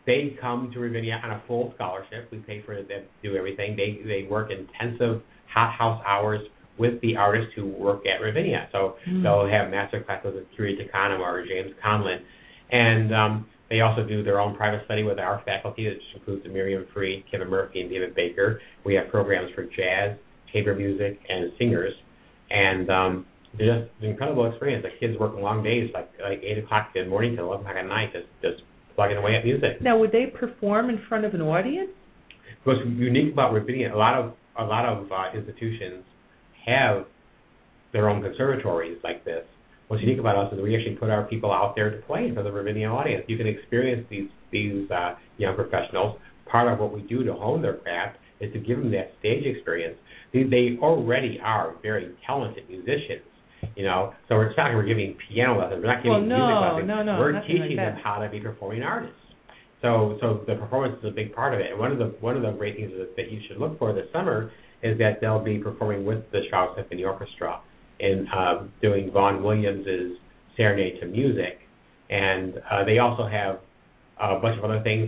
they come to Ravinia on a full scholarship. We pay for them to do everything. They they work intensive hot house hours with the artists who work at Ravinia. So mm. they'll have master classes with Kiri Takanama or James Conlon. And um, they also do their own private study with our faculty, which includes Miriam Free, Kevin Murphy, and David Baker. We have programs for jazz, chamber music, and singers. And um, they're just an incredible experience. The kids work long days, like like eight o'clock in the morning to eleven o'clock at night, just, just plugging away at music. Now, would they perform in front of an audience? What's unique about Ravinia, a lot of a lot of uh, institutions have their own conservatories like this. What's unique about us is we actually put our people out there to play for the Ravinia audience. You can experience these these uh, young professionals. Part of what we do to hone their craft is to give them that stage experience. They, they already are very talented musicians, you know. So it's not like we're giving piano lessons. We're not giving well, no, music lessons. No, no, we're teaching like them how to be performing artists. So, so the performance is a big part of it. And one of the one of the great things that, that you should look for this summer is that they'll be performing with the Chicago Symphony Orchestra and uh, doing Vaughan Williams's Serenade to Music. And uh, they also have a bunch of other things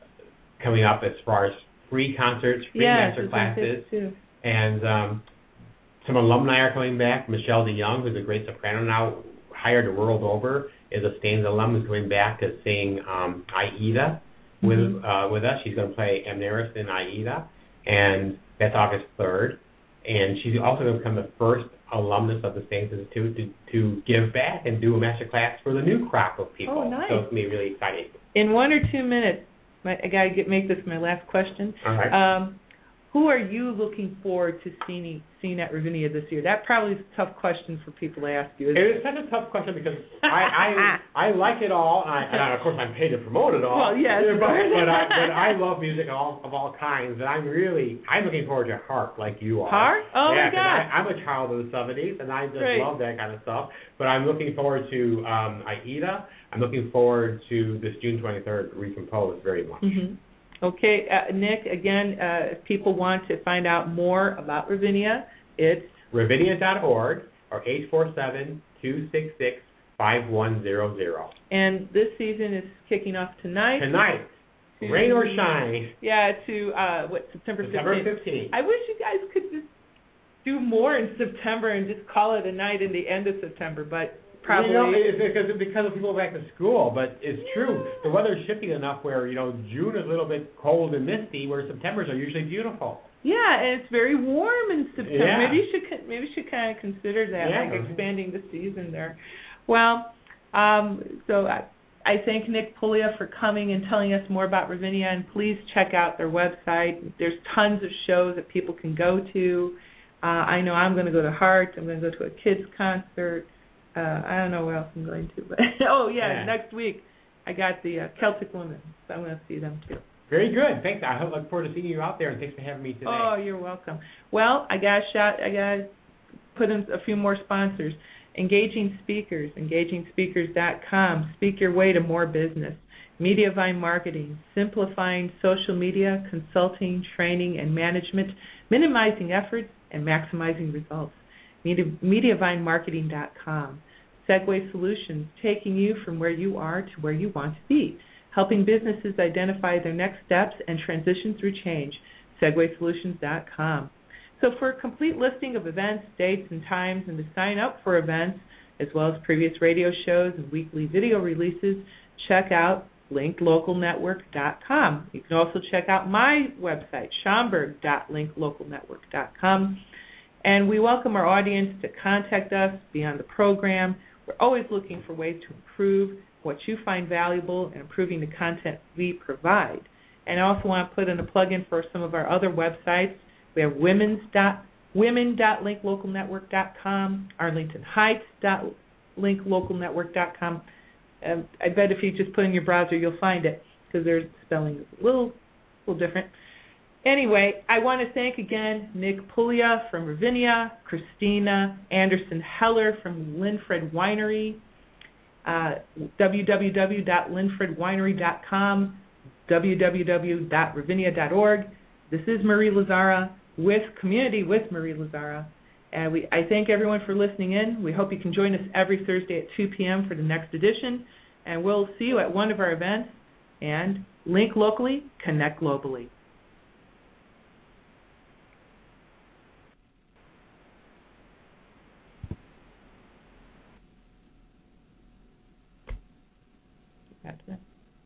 coming up as far as free concerts, free yes, master classes. Too. And um, some alumni are coming back. Michelle DeYoung, who's a great soprano now, hired the world over, is a Staines alum who's going back to sing um, Aida with mm-hmm. uh, with us. She's going to play Amneris in Aida, and that's August third. And she's also going to become the first alumnus of the Staines Institute to, to give back and do a master class for the new crop of people. Oh, nice. So it's going to be really exciting. In one or two minutes, my, I got to get make this my last question. All right. Um, who are you looking forward to seeing, seeing at Ravinia this year? That probably is a tough question for people to ask you. It is kind of a tough question because I, I I like it all, and, I, and of course I'm paid to promote it all. Well, yes. But, but, I, but I love music of all, of all kinds, and I'm really, I'm looking forward to Hark like you are. Hark? Oh, yeah, my God. I, I'm a child of the seventies, and I just Great. love that kind of stuff. But I'm looking forward to um, Aida. I'm looking forward to this June twenty-third Recompose very much. Mm-hmm. Okay, uh, Nick, again, uh, if people want to find out more about Ravinia, it's Ravinia dot org or eight four seven, two six six, five one zero zero. And this season is kicking off tonight. Tonight. To, rain or shine. Yeah, to, uh, what, September fifteenth? September fifteenth. I wish you guys could just do more in September and just call it a night in the end of September, but probably. You know, it's because, because of people back to school, but it's yeah. true. The weather's shifting enough where, you know, June is a little bit cold and misty, where Septembers are usually beautiful. Yeah, and it's very warm in September. Yeah. Maybe you should maybe you should kind of consider that, yeah. like expanding the season there. Well, um, so I, I thank Nick Puglia for coming and telling us more about Ravinia, and please check out their website. There's tons of shows that people can go to. Uh, I know I'm going to go to Heart. I'm going to go to a kids concert. Uh, I don't know where else I'm going to, but oh yeah, yeah. next week I got the uh, Celtic Women, so I'm going to see them too. Very good. Thanks. I look forward to seeing you out there, and thanks for having me today. Oh, you're welcome. Well, I got shot. I got put in a few more sponsors. Engaging Speakers, engaging speakers dot com. Speak your way to more business. Mediavine Marketing, simplifying social media, consulting, training, and management, minimizing efforts and maximizing results. Media, mediavine marketing dot com. Segway Solutions, taking you from where you are to where you want to be, helping businesses identify their next steps and transition through change. segway solutions dot com. So for a complete listing of events, dates, and times, and to sign up for events, as well as previous radio shows and weekly video releases, check out link local network dot com. You can also check out my website, schomburg dot link local network dot com. And we welcome our audience to contact us, be on the program. We're always looking for ways to improve what you find valuable and improving the content we provide. And I also want to put in a plug-in for some of our other websites. We have women's dot, women dot link local network dot com, arlington heights dot link local network dot com. Um, I bet if you just put in your browser, you'll find it, because their spelling is a little, little different. Anyway, I want to thank again Nick Puglia from Ravinia, Christina Anderson Heller from Linfred Winery, uh, w w w dot linfred winery dot com, w w w dot ravinia dot org. This is Marie Lazzara with Community with Marie Lazzara. And we, I thank everyone for listening in. We hope you can join us every Thursday at two p.m. for the next edition. And we'll see you at one of our events. And link locally, connect globally. That's it.